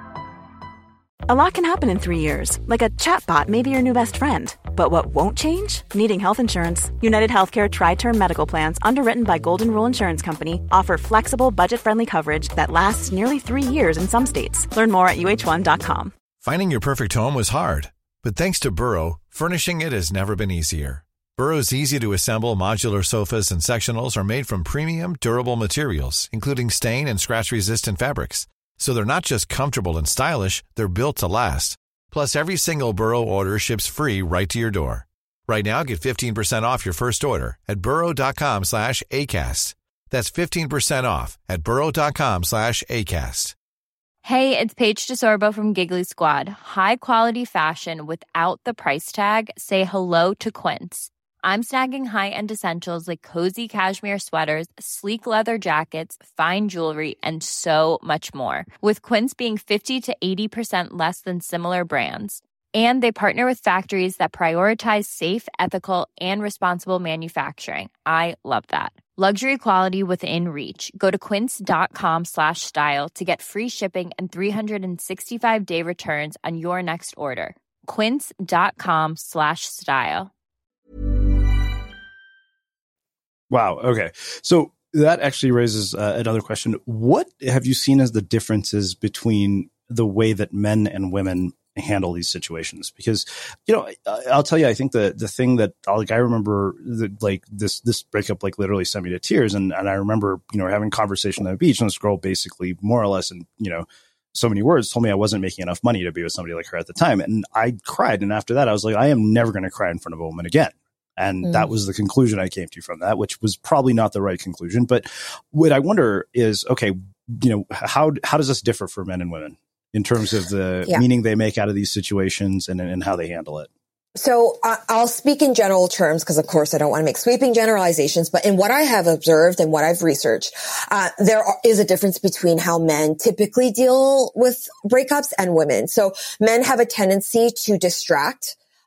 A lot can happen in three years, like a chatbot may be your new best friend. But what won't change? Needing health insurance. United Healthcare Tri-Term Medical Plans, underwritten by Golden Rule Insurance Company, offer flexible, budget-friendly coverage that lasts nearly three years in some states. Learn more at U H one dot com. Finding your perfect home was hard, but thanks to Burrow, furnishing it has never been easier. Burrow's easy-to-assemble modular sofas and sectionals are made from premium, durable materials, including stain and scratch-resistant fabrics. So they're not just comfortable and stylish, they're built to last. Plus, every single Burrow order ships free right to your door. Right now, get fifteen percent off your first order at burrow.com slash ACAST. That's fifteen percent off at burrow.com slash ACAST. Hey, it's Paige DeSorbo from Giggly Squad. High quality fashion without the price tag. Say hello to Quince. I'm snagging high-end essentials like cozy cashmere sweaters, sleek leather jackets, fine jewelry, and so much more. With Quince being fifty to eighty percent less than similar brands. And they partner with factories that prioritize safe, ethical, and responsible manufacturing. I love that. Luxury quality within reach. Go to quince.com slash style to get free shipping and three sixty-five day returns on your next order. Quince.com slash style. Wow. Okay. So that actually raises uh, another question. What have you seen as the differences between the way that men and women handle these situations? Because, you know, I'll tell you, I think the the thing that like I remember the, like this this breakup like literally sent me to tears, and and I remember, you know, having a conversation on the beach, and this girl basically more or less in, you know, so many words told me I wasn't making enough money to be with somebody like her at the time, and I cried. And after that, I was like, I am never going to cry in front of a woman again. And mm. that was the conclusion I came to from that, which was probably not the right conclusion. But what I wonder is, okay, you know, how how does this differ for men and women in terms of the yeah. meaning they make out of these situations and, and how they handle it? So uh, I'll speak in general terms because, of course, I don't want to make sweeping generalizations. But in what I have observed and what I've researched, uh, there are, is a difference between how men typically deal with breakups and women. So men have a tendency to distract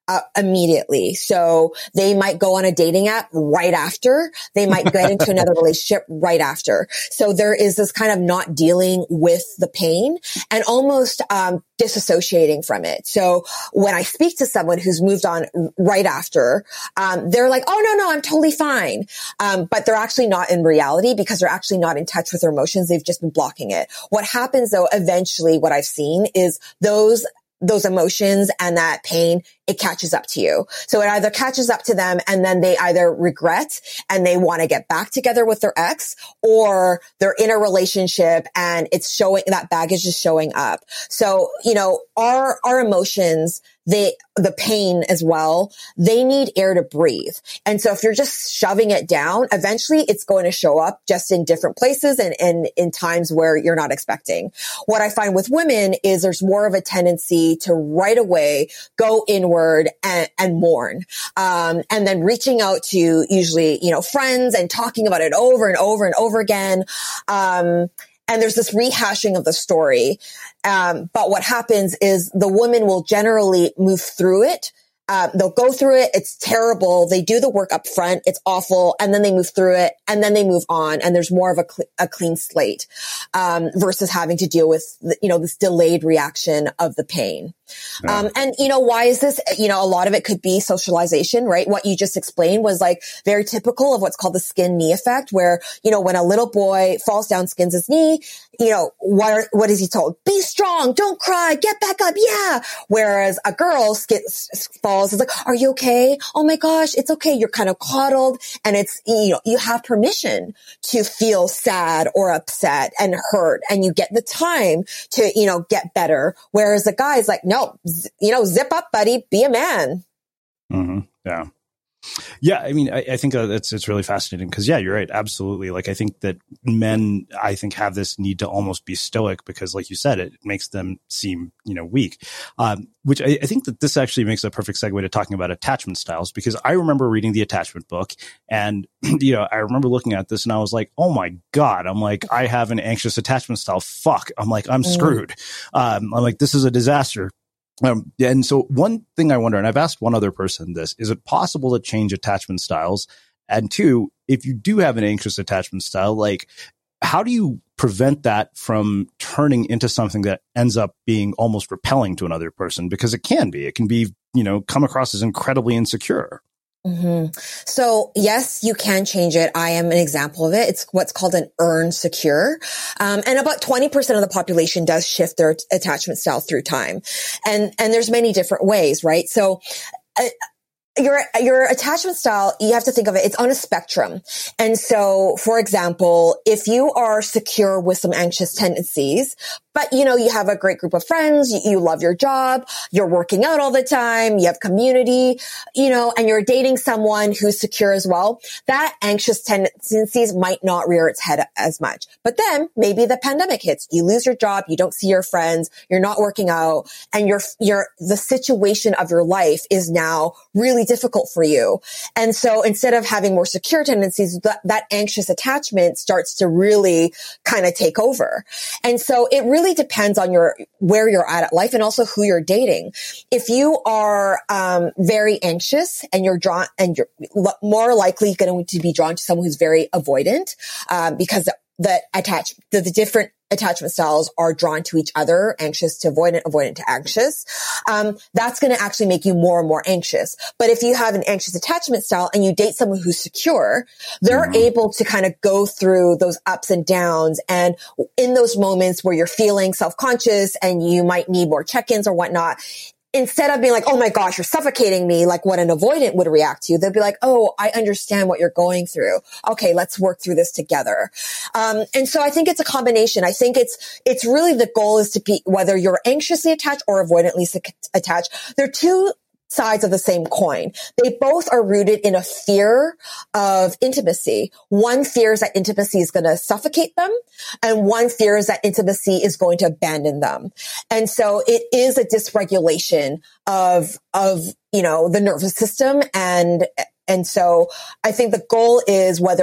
Uh, immediately. So they might go on a dating app right after. They might get into another relationship right after. So there is this kind of not dealing with the pain and almost um, disassociating from it. So when I speak to someone who's moved on right after, um, they're like, oh, no, no, I'm totally fine. Um, but they're actually not in reality because they're actually not in touch with their emotions. They've just been blocking it. What happens though, eventually what I've seen is those those emotions and that pain, it catches up to you. So it either catches up to them and then they either regret and they want to get back together with their ex, or they're in a relationship and it's showing, that baggage is showing up. So, you know, our, our emotions, they, the pain as well, they need air to breathe. And so if you're just shoving it down, eventually it's going to show up just in different places and, and in times where you're not expecting. What I find with women is there's more of a tendency to right away go inward and, and mourn. Um, and then reaching out to usually, you know, friends and talking about it over and over and over again. Um, And there's this rehashing of the story. Um, but what happens is the woman will generally move through it. Uh, they'll go through it. It's terrible. They do the work up front. It's awful. And then they move through it and then they move on. And there's more of a, cl- a clean slate, um, versus having to deal with, the, you know, this delayed reaction of the pain. Yeah. Um, and you know, why is this? You know, a lot of it could be socialization, right? What you just explained was like very typical of what's called the skin knee effect, where, you know, when a little boy falls down, skins his knee, you know, what, are, what is he told? Be strong. Don't cry. Get back up. Yeah. Whereas a girl skins, falls, is like, are you okay? Oh my gosh, it's okay. You're kind of coddled and it's, you know, you have permission to feel sad or upset and hurt and you get the time to, you know, get better. Whereas the guy is like, no, you know, zip up, buddy, be a man. Mm-hmm. Yeah. Yeah. I mean, I, I think uh, that's, it's really fascinating because, yeah, you're right. Absolutely. Like, I think that men, I think, have this need to almost be stoic because, like you said, it makes them seem, you know, weak. Um, which I, I think that this actually makes a perfect segue to talking about attachment styles, because I remember reading the attachment book and, you know, I remember looking at this and I was like, oh my God, I'm like, I have an anxious attachment style. Fuck. I'm like, I'm screwed. Um, I'm like, this is a disaster. Um, and so one thing I wonder, and I've asked one other person this, is it possible to change attachment styles? And two, if you do have an anxious attachment style, like, how do you prevent that from turning into something that ends up being almost repelling to another person? Because it can be, it can be, you know, come across as incredibly insecure. Mm-hmm. So yes, you can change it. I am an example of it. It's what's called an earn secure. Um, and about twenty percent of the population does shift their attachment style through time. And, and there's many different ways, right? So, uh, Your, your attachment style, you have to think of it, it's on a spectrum. And so, for example, if you are secure with some anxious tendencies, but you know, you have a great group of friends, you, you love your job, you're working out all the time, you have community, you know, and you're dating someone who's secure as well, that anxious tendencies might not rear its head as much. But then maybe the pandemic hits, you lose your job, you don't see your friends, you're not working out, and you're, you're, the situation of your life is now really difficult for you. And so instead of having more secure tendencies, that, that anxious attachment starts to really kind of take over. And so it really depends on your, where you're at at life and also who you're dating. If you are, um, very anxious and you're drawn, and you're l- more likely going to be drawn to someone who's very avoidant, um, because the, the attach, the, the different attachment styles are drawn to each other, anxious to avoidant, avoidant to anxious. Um, that's going to actually make you more and more anxious. But if you have an anxious attachment style and you date someone who's secure, they're mm-hmm. able to kind of go through those ups and downs. And in those moments where you're feeling self-conscious and you might need more check-ins or whatnot, instead of being like, oh my gosh, you're suffocating me, like what an avoidant would react to, they'll be like, oh, I understand what you're going through. Okay, let's work through this together. Um, and so I think it's a combination. I think it's, it's really the goal is to be, whether you're anxiously attached or avoidantly attached, they're two sides of the same coin. They both are rooted in a fear of intimacy. One fears that intimacy is going to suffocate them, and one fears that intimacy is going to abandon them. And so it is a dysregulation of, of, you know, the nervous system. And, and so I think the goal is whether you're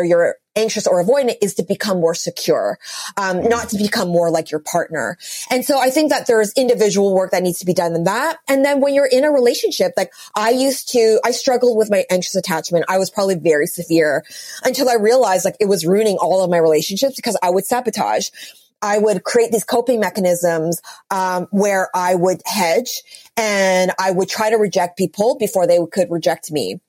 anxious or avoidant is to become more secure, um, not to become more like your partner. And so I think that there's individual work that needs to be done in that. And then when you're in a relationship, like I used to, I struggled with my anxious attachment. I was probably very severe until I realized like it was ruining all of my relationships because I would sabotage. I would create these coping mechanisms, um, where I would hedge and I would try to reject people before they could reject me.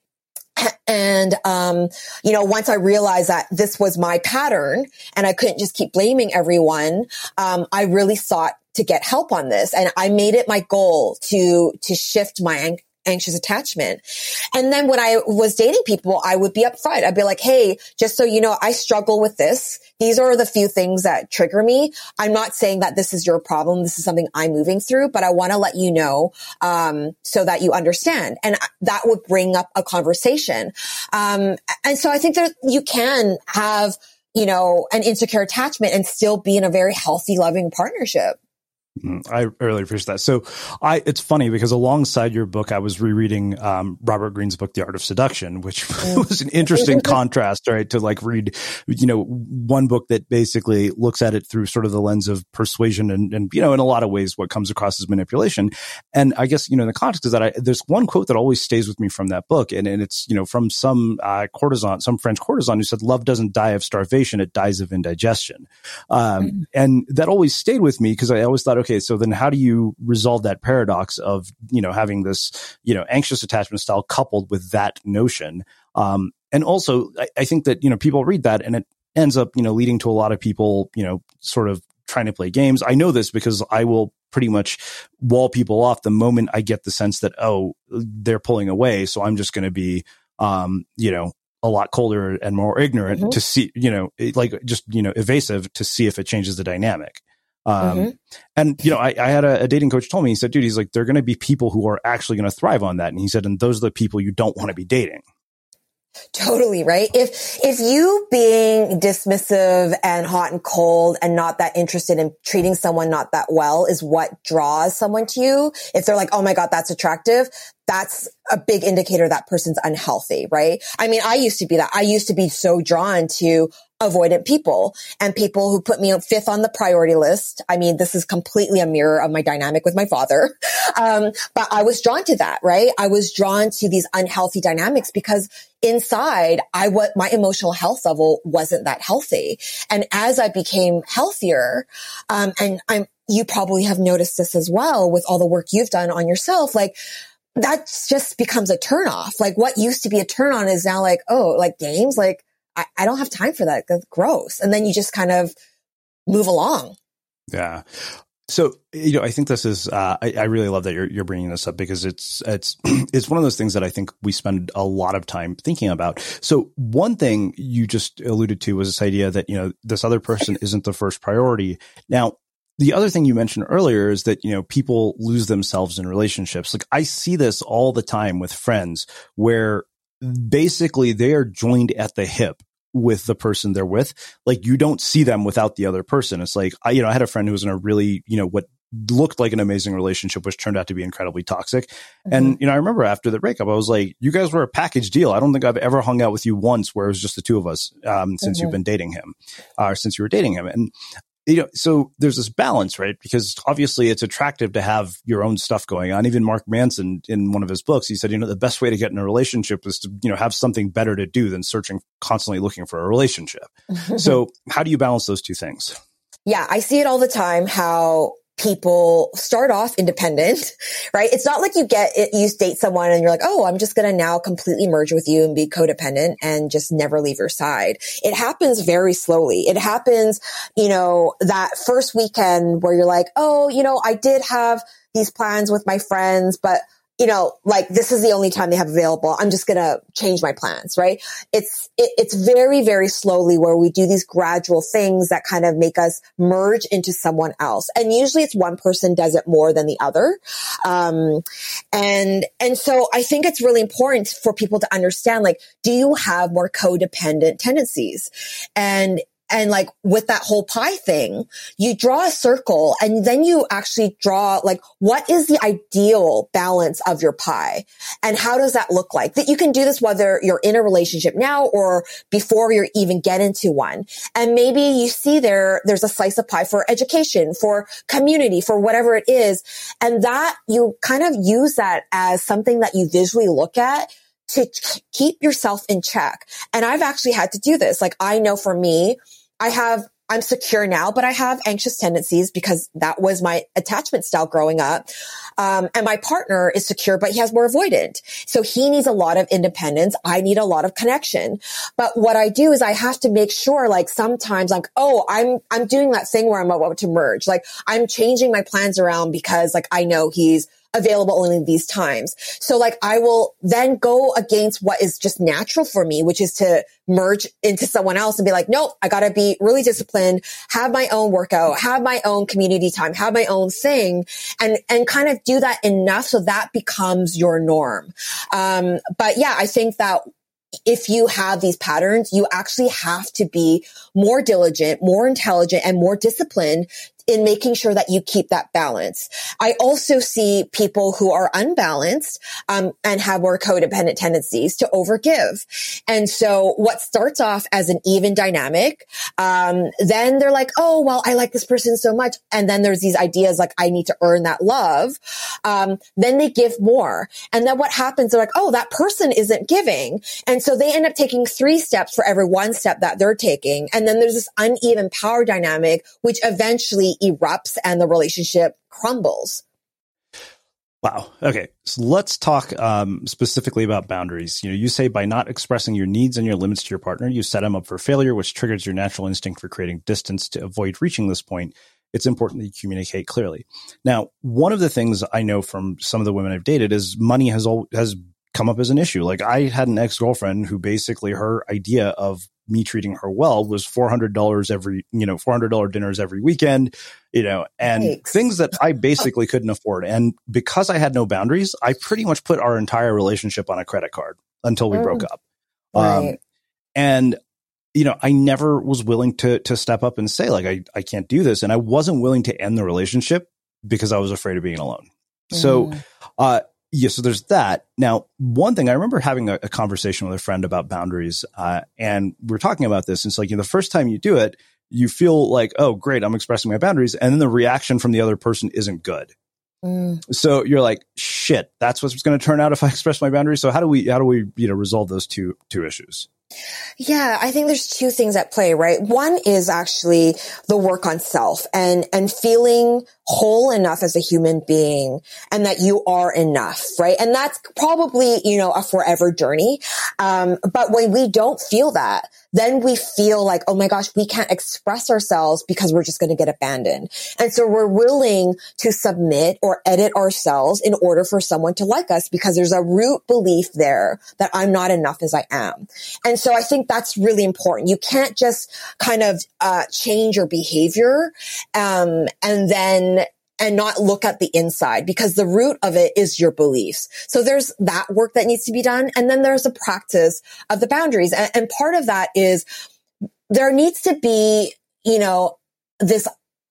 And, um, you know, once I realized that this was my pattern and I couldn't just keep blaming everyone, um, I really sought to get help on this. And I made it my goal to, to shift my ang- anxious attachment. And then when I was dating people, I would be upfront. I'd be like, hey, just so you know, I struggle with this. These are the few things that trigger me. I'm not saying that this is your problem. This is something I'm moving through, but I want to let you know, um, so that you understand. And that would bring up a conversation. Um, and so I think that you can have, you know, an insecure attachment and still be in a very healthy, loving partnership. I really appreciate that. So I, it's funny because alongside your book, I was rereading, um, Robert Greene's book, The Art of Seduction, which was an interesting contrast, right? To like read, you know, one book that basically looks at it through sort of the lens of persuasion and, and, you know, in a lot of ways, what comes across as manipulation. And I guess, you know, in the context is that I, there's one quote that always stays with me from that book. And, and it's, you know, from some, uh, courtesan, some French courtesan who said, love doesn't die of starvation. It dies of indigestion. Um, mm-hmm. And that always stayed with me because I always thought, okay, so then how do you resolve that paradox of, you know, having this, you know, anxious attachment style coupled with that notion? Um, and also I, I think that, you know, people read that and it ends up, you know, leading to a lot of people, you know, sort of trying to play games. I know this because I will pretty much wall people off the moment I get the sense that, oh, they're pulling away. So I'm just going to be, um, you know, a lot colder and more ignorant mm-hmm. to see, you know, like just, you know, evasive to see if it changes the dynamic. Um, mm-hmm. and, you know, I, I had a, a dating coach told me, he said, dude, he's like, there are going to be people who are actually going to thrive on that. And he said, and those are the people you don't want to be dating. Totally, right? If, if you being dismissive and hot and cold and not that interested in treating someone not that well is what draws someone to you, if they're like, oh my God, that's attractive, that's a big indicator that person's unhealthy, right? I mean, I used to be that. I used to be so drawn to avoidant people and people who put me fifth on the priority list. I mean, this is completely a mirror of my dynamic with my father. Um, but I was drawn to that, right? I was drawn to these unhealthy dynamics because inside I what my emotional health level wasn't that healthy. And as I became healthier, um, and I'm, you probably have noticed this as well with all the work you've done on yourself, like, that just becomes a turnoff. Like what used to be a turn on is now like, oh, like games, like I, I don't have time for that. That's gross. And then you just kind of move along. Yeah. So, you know, I think this is, uh, I, I really love that you're, you're bringing this up because it's, it's, it's one of those things that I think we spend a lot of time thinking about. So one thing you just alluded to was this idea that, you know, this other person isn't the first priority. Now, the other thing you mentioned earlier is that, you know, people lose themselves in relationships. Like I see this all the time with friends where basically they are joined at the hip with the person they're with. Like you don't see them without the other person. It's like, I, you know, I had a friend who was in a really, you know, what looked like an amazing relationship, which turned out to be incredibly toxic. Mm-hmm. And, you know, I remember after the breakup, I was like, you guys were a package deal. I don't think I've ever hung out with you once where it was just the two of us, um, since mm-hmm. you've been dating him, uh, or since you were dating him. And, you know, so there's this balance, right? Because obviously it's attractive to have your own stuff going on. Even Mark Manson, in one of his books, he said, you know, the best way to get in a relationship is to, you know, have something better to do than searching, constantly looking for a relationship. So how do you balance those two things? Yeah, I see it all the time, how people start off independent, right? It's not like you get it, you date someone and you're like, oh, I'm just going to now completely merge with you and be codependent and just never leave your side. It happens very slowly. It happens, you know, that first weekend where you're like, oh, you know, I did have these plans with my friends, but you know, like this is the only time they have available. I'm just going to change my plans, right? It's, it, it's very, very slowly where we do these gradual things that kind of make us merge into someone else. And usually it's one person does it more than the other. Um, and, and so I think it's really important for people to understand, like, do you have more codependent tendencies? And and like with that whole pie thing, you draw a circle and then you actually draw like, what is the ideal balance of your pie? And how does that look like? That you can do this whether you're in a relationship now or before you even get into one. And maybe you see there, there's a slice of pie for education, for community, for whatever it is. And that you kind of use that as something that you visually look at to keep yourself in check. And I've actually had to do this. Like, I know for me, I have, I'm secure now, but I have anxious tendencies because that was my attachment style growing up. Um, and my partner is secure, but he has more avoidant. So he needs a lot of independence. I need a lot of connection. But what I do is I have to make sure, like, sometimes like, oh, I'm, I'm doing that thing where I'm about to merge. Like, I'm changing my plans around because like, I know he's available only these times. So like I will then go against what is just natural for me, which is to merge into someone else and be like, nope, I gotta be really disciplined, have my own workout, have my own community time, have my own thing, and, and kind of do that enough so that becomes your norm. Um, but yeah, I think that if you have these patterns, you actually have to be more diligent, more intelligent, and more disciplined in making sure that you keep that balance. I also see people who are unbalanced um, and have more codependent tendencies to overgive. And so what starts off as an even dynamic, um, then they're like, oh, well, I like this person so much. And then there's these ideas like, I need to earn that love. Um, then they give more. And then what happens? They're like, oh, that person isn't giving. And so they end up taking three steps for every one step that they're taking. And then there's this uneven power dynamic, which eventually erupts and the relationship crumbles. Wow. Okay. So let's talk um, specifically about boundaries. You know, you say by not expressing your needs and your limits to your partner, you set them up for failure, which triggers your natural instinct for creating distance. To avoid reaching this point, it's important that you communicate clearly. Now, one of the things I know from some of the women I've dated is money has al- has come up as an issue. Like, I had an ex-girlfriend who basically her idea of me treating her well was four hundred dollars every, you know, four hundred dollars dinners every weekend, you know, and Thanks. Things that I basically couldn't afford. And because I had no boundaries, I pretty much put our entire relationship on a credit card until we mm. broke up. Right. Um, and, you know, I never was willing to, to step up and say, like, I, I can't do this. And I wasn't willing to end the relationship because I was afraid of being alone. Mm. So, uh, yeah, so there's that. Now, one thing I remember having a, a conversation with a friend about boundaries, uh, and we're talking about this. And it's like, you know, the first time you do it, you feel like, oh, great, I'm expressing my boundaries. And then the reaction from the other person isn't good. Mm. So you're like, shit, that's what's going to turn out if I express my boundaries. So how do we, how do we, you know, resolve those two, two issues? Yeah, I think there's two things at play, right? One is actually the work on self and, and feeling whole enough as a human being and that you are enough, right? And that's probably, you know, a forever journey. Um, but when we don't feel that, then we feel like, oh my gosh, we can't express ourselves because we're just going to get abandoned. And so we're willing to submit or edit ourselves in order for someone to like us because there's a root belief there that I'm not enough as I am. And so I think that's really important. You can't just kind of uh change your behavior um and then and not look at the inside because the root of it is your beliefs. So there's that work that needs to be done. And then there's the practice of the boundaries. And, and part of that is there needs to be, you know, this,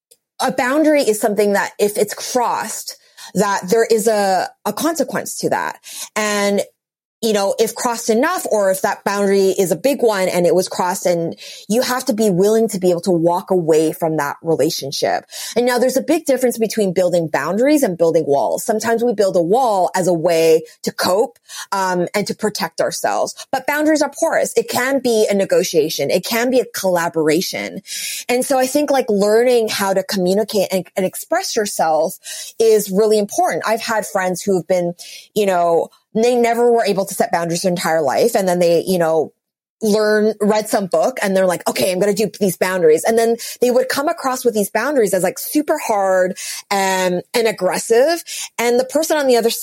a boundary is something that if it's crossed, that there is a, a consequence to that. And you know, if crossed enough or if that boundary is a big one and it was crossed and you have to be willing to be able to walk away from that relationship. And now there's a big difference between building boundaries and building walls. Sometimes we build a wall as a way to cope, um, and to protect ourselves. But boundaries are porous. It can be a negotiation. It can be a collaboration. And so I think like learning how to communicate and, and express yourself is really important. I've had friends who have been, you know, they never were able to set boundaries their entire life. And then they, you know, learn, read some book and they're like, okay, I'm going to do these boundaries. And then they would come across with these boundaries as like super hard and, and aggressive. And the person on the other side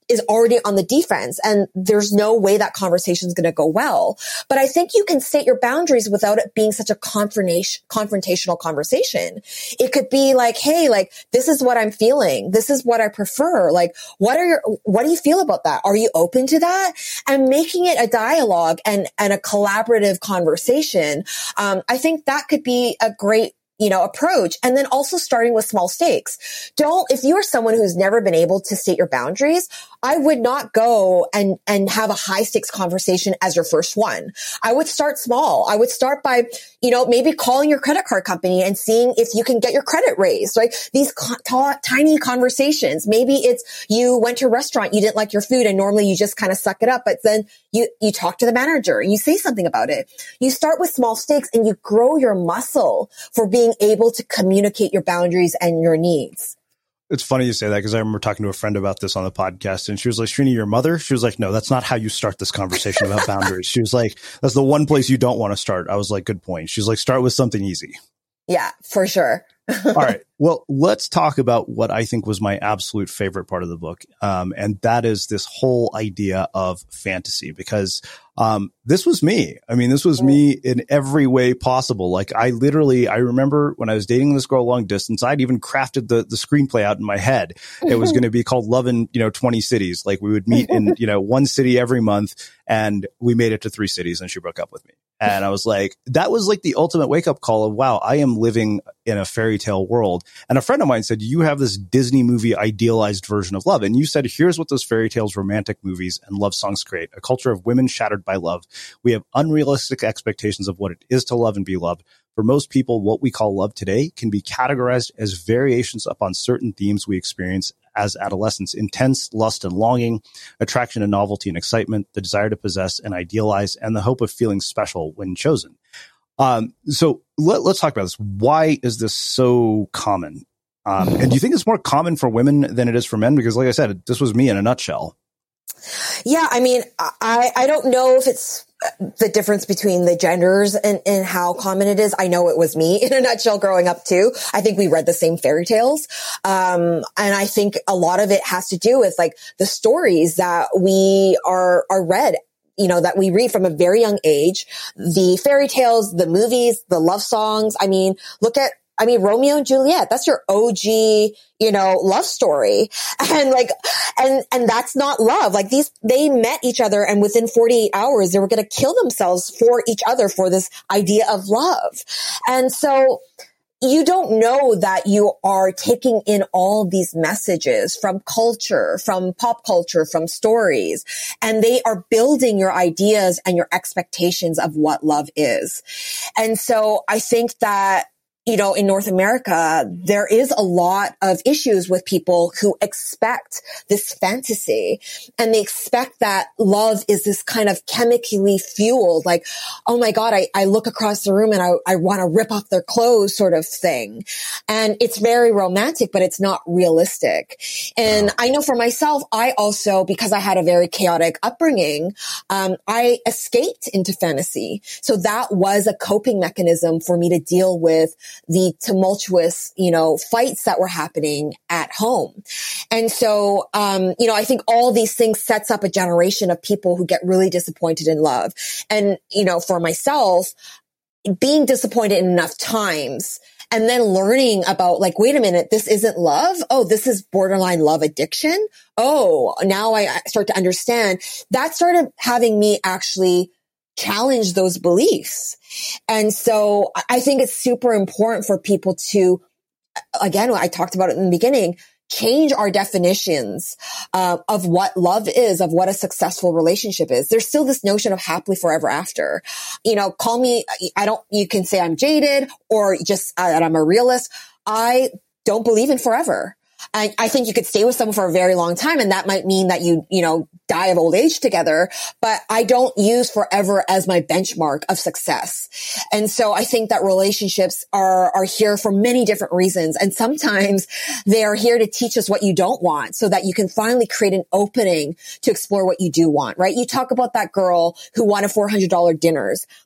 is already on the defense, and there's no way that conversation is going to go well. But I think you can state your boundaries without it being such a confrontation, confrontational conversation. It could be like, hey, like, this is what I'm feeling. This is what I prefer. Like, what are your, what do you feel about that? Are you open to that? And making it a dialogue and, and a collaborative conversation. Um, I think that could be a great, you know, approach. And then also starting with small stakes. Don't, if you are someone who's never been able to state your boundaries, I would not go and, and have a high stakes conversation as your first one. I would start small. I would start by, you know, maybe calling your credit card company and seeing if you can get your credit raised, right? These co- t- tiny conversations. Maybe it's you went to a restaurant, you didn't like your food, and normally you just kind of suck it up, but then you, you talk to the manager and you say something about it. You start with small stakes and you grow your muscle for being able to communicate your boundaries and your needs. It's funny you say that, because I remember talking to a friend about this on the podcast, and she was like, Srini, your mother? She was like, no, that's not how you start this conversation about boundaries. She was like, that's the one place you don't want to start. I was like, good point. She's like, start with something easy. Yeah, for sure. All right. Well, let's talk about what I think was my absolute favorite part of the book. Um, and that is this whole idea of fantasy, because um, this was me. I mean, this was me in every way possible. Like, I literally, I remember when I was dating this girl long distance, I'd even crafted the, the screenplay out in my head. It was going to be called Love in, you know, twenty cities. Like, we would meet in, you know, one city every month, and we made it to three cities, and she broke up with me. And I was like, that was like the ultimate wake up call of, wow, I am living in a fairy tale world. And a friend of mine said, you have this Disney movie idealized version of love. And you said, here's what those fairy tales, romantic movies, and love songs create: a culture of women shattered by love. We have unrealistic expectations of what it is to love and be loved. For most people, what we call love today can be categorized as variations upon certain themes we experience as adolescents: intense lust and longing, attraction and novelty and excitement, the desire to possess and idealize, and the hope of feeling special when chosen. Um, so let, let's talk about this. Why is this so common? Um, and do you think it's more common for women than it is for men? Because like I said, this was me in a nutshell. Yeah, I mean, I, I don't know if it's the difference between the genders and, and how common it is. I know it was me in a nutshell growing up too. I think we read the same fairy tales. Um, and I think a lot of it has to do with like the stories that we are, are read, you know, that we read from a very young age, the fairy tales, the movies, the love songs. I mean, look at, I mean, Romeo and Juliet, that's your O G, you know, love story. And like, and, and that's not love. Like these, they met each other, and within forty-eight hours, they were going to kill themselves for each other for this idea of love. And so you don't know that you are taking in all these messages from culture, from pop culture, from stories, and they are building your ideas and your expectations of what love is. And so I think that, you know, in North America, there is a lot of issues with people who expect this fantasy, and they expect that love is this kind of chemically fueled, like, oh my God, I, I look across the room and I, I want to rip off their clothes sort of thing. And it's very romantic, but it's not realistic. And I know for myself, I also, because I had a very chaotic upbringing, um, I escaped into fantasy. So that was a coping mechanism for me to deal with the tumultuous, you know, fights that were happening at home. And so, um, you know, I think all these things sets up a generation of people who get really disappointed in love. And, you know, for myself, being disappointed enough times and then learning about like, wait a minute, this isn't love. Oh, this is borderline love addiction. Oh, now I start to understand. That started having me actually challenge those beliefs. And so I think it's super important for people to, again, I talked about it in the beginning, change our definitions uh, of what love is, of what a successful relationship is. There's still this notion of happily forever after. You know, call me, I don't, you can say I'm jaded or just uh, that I'm a realist. I don't believe in forever. I, I think you could stay with someone for a very long time, and that might mean that you, you know, die of old age together. But I don't use forever as my benchmark of success. And so I think that relationships are, are here for many different reasons. And sometimes they are here to teach us what you don't want so that you can finally create an opening to explore what you do want, right? You talk about that girl who wanted four hundred dollars dinners.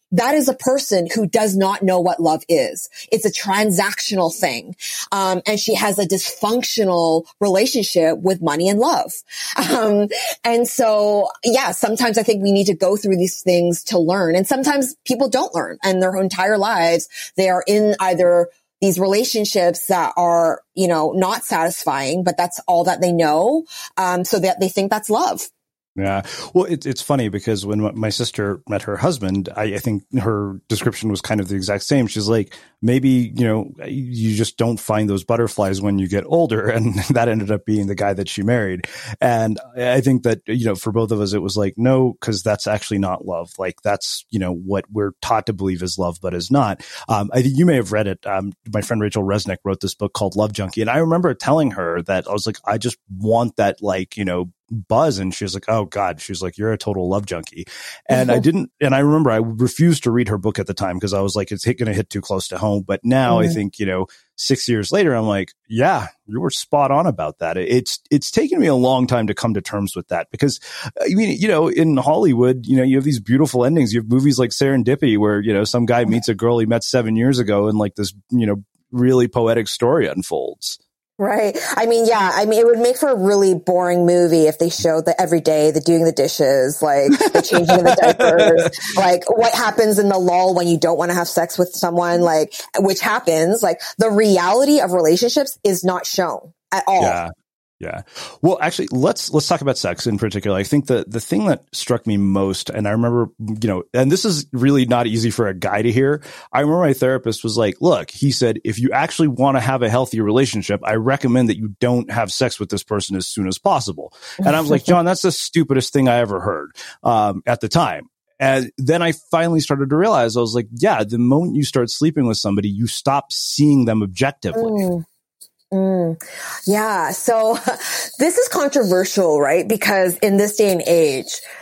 that is a person who does not know what love is. It's a transactional thing. Um, and she has a dysfunctional relationship with money and love. Um, and so, yeah, sometimes I think we need to go through these things to learn. And sometimes people don't learn, and their entire lives, they are in either these relationships that are, you know, not satisfying, but that's all that they know. Um, so that they think that's love. Yeah. Well, it's it's funny because when my sister met her husband, I, I think her description was kind of the exact same. She's like, maybe, you know, you just don't find those butterflies when you get older. And that ended up being the guy that she married. And I think that, you know, for both of us, it was like, no, because that's actually not love. Like that's, you know, what we're taught to believe is love, but is not. Um, I think you may have read it. Um, my friend Rachel Resnick wrote this book called Love Junkie. And I remember telling her that I was like, I just want that, like, you know, buzz. And she was like, oh God, she was like, you're a total love junkie. And I didn't, and I remember I refused to read her book at the time because I was like, it's going to hit too close to home. But now mm-hmm. I think, you know, six years later, I'm like, yeah, you were spot on about that. It's, it's taken me a long time to come to terms with that because I mean, you know, in Hollywood, you know, you have these beautiful endings. You have movies like Serendipity where, you know, some guy meets a girl he met seven years ago and like this, you know, really poetic story unfolds. Right. I mean, yeah. I mean, it would make for a really boring movie if they showed the everyday, the doing the dishes, like the changing of the diapers, like what happens in the lull when you don't want to have sex with someone, like which happens. Like the reality of relationships is not shown at all. Yeah. Yeah. Well, actually, let's let's talk about sex in particular. I think the the thing that struck me most, and I remember, you know, and this is really not easy for a guy to hear. I remember my therapist was like, look, he said, if you actually want to have a healthy relationship, I recommend that you don't have sex with this person as soon as possible. And I was like, John, that's the stupidest thing I ever heard um, at the time. And then I finally started to realize, I was like, yeah, the moment you start sleeping with somebody, you stop seeing them objectively. Mm. Mm. Yeah. So this is controversial, right? Because in this day and age,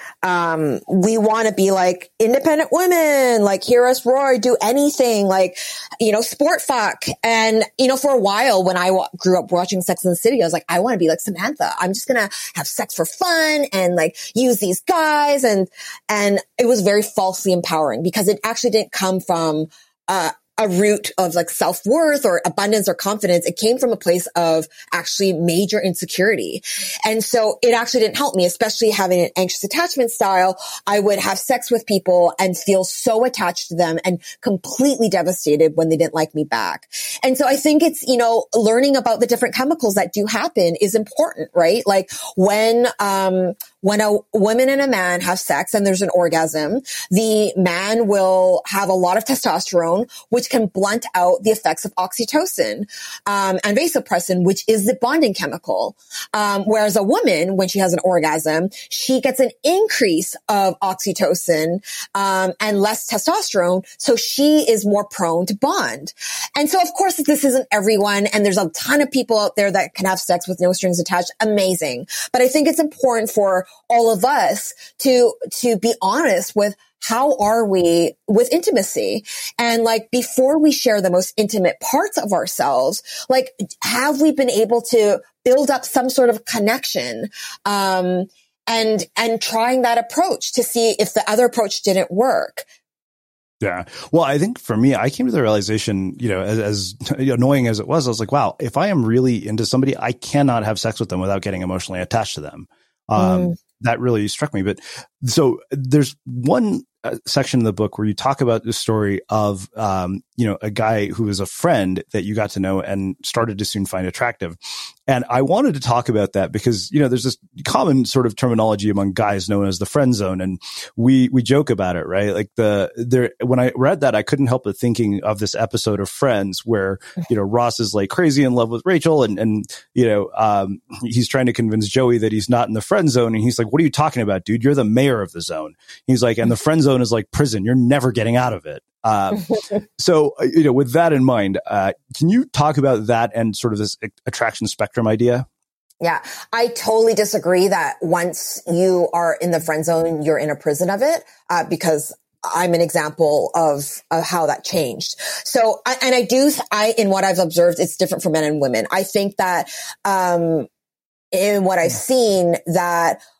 um, we want to be like independent women, like hear us roar, do anything, like, you know, sport fuck. And, you know, for a while when I w- grew up watching Sex and the City, I was like, I want to be like Samantha. I'm just going to have sex for fun and like use these guys. And, and it was very falsely empowering because it actually didn't come from, uh, a root of like self-worth or abundance or confidence. It came from a place of actually major insecurity. And so it actually didn't help me, especially having an anxious attachment style. I would have sex with people and feel so attached to them and completely devastated when they didn't like me back. And so I think it's, you know, learning about the different chemicals that do happen is important, right? Like when, um, when a woman and a man have sex and there's an orgasm, the man will have a lot of testosterone, which can blunt out the effects of oxytocin um, and vasopressin, which is the bonding chemical. Um, whereas a woman, when she has an orgasm, she gets an increase of oxytocin um, and less testosterone, so she is more prone to bond. And so, of course, this isn't everyone, and there's a ton of people out there that can have sex with no strings attached. Amazing. But I think it's important for all of us to, to be honest with how are we with intimacy? And like before we share the most intimate parts of ourselves, like have we been able to build up some sort of connection? Um, and, and trying that approach to see if the other approach didn't work. Yeah. Well, I think for me, I came to the realization, you know, as, as annoying as it was, I was like, wow, if I am really into somebody, I cannot have sex with them without getting emotionally attached to them. Um, mm. That really struck me. But so there's one uh, section in the book where you talk about the story of, um, you know, a guy who was a friend that you got to know and started to soon find attractive. And I wanted to talk about that because, you know, there's this common sort of terminology among guys known as the friend zone. And we, we joke about it, right? Like the, there, when I read that, I couldn't help but thinking of this episode of Friends where, you know, Ross is like crazy in love with Rachel and, and, you know, um, he's trying to convince Joey that he's not in the friend zone. And he's like, what are you talking about, dude? You're the mayor of the zone. He's like, and the friend zone is like prison. You're never getting out of it. Um, so, you know, with that in mind, uh, can you talk about that and sort of this attraction spectrum idea? Yeah, I totally disagree that once you are in the friend zone, you're in a prison of it, uh, because I'm an example of, of how that changed. So, I, and I do, I, in what I've observed, it's different for men and women. I think that, um, in what I've seen that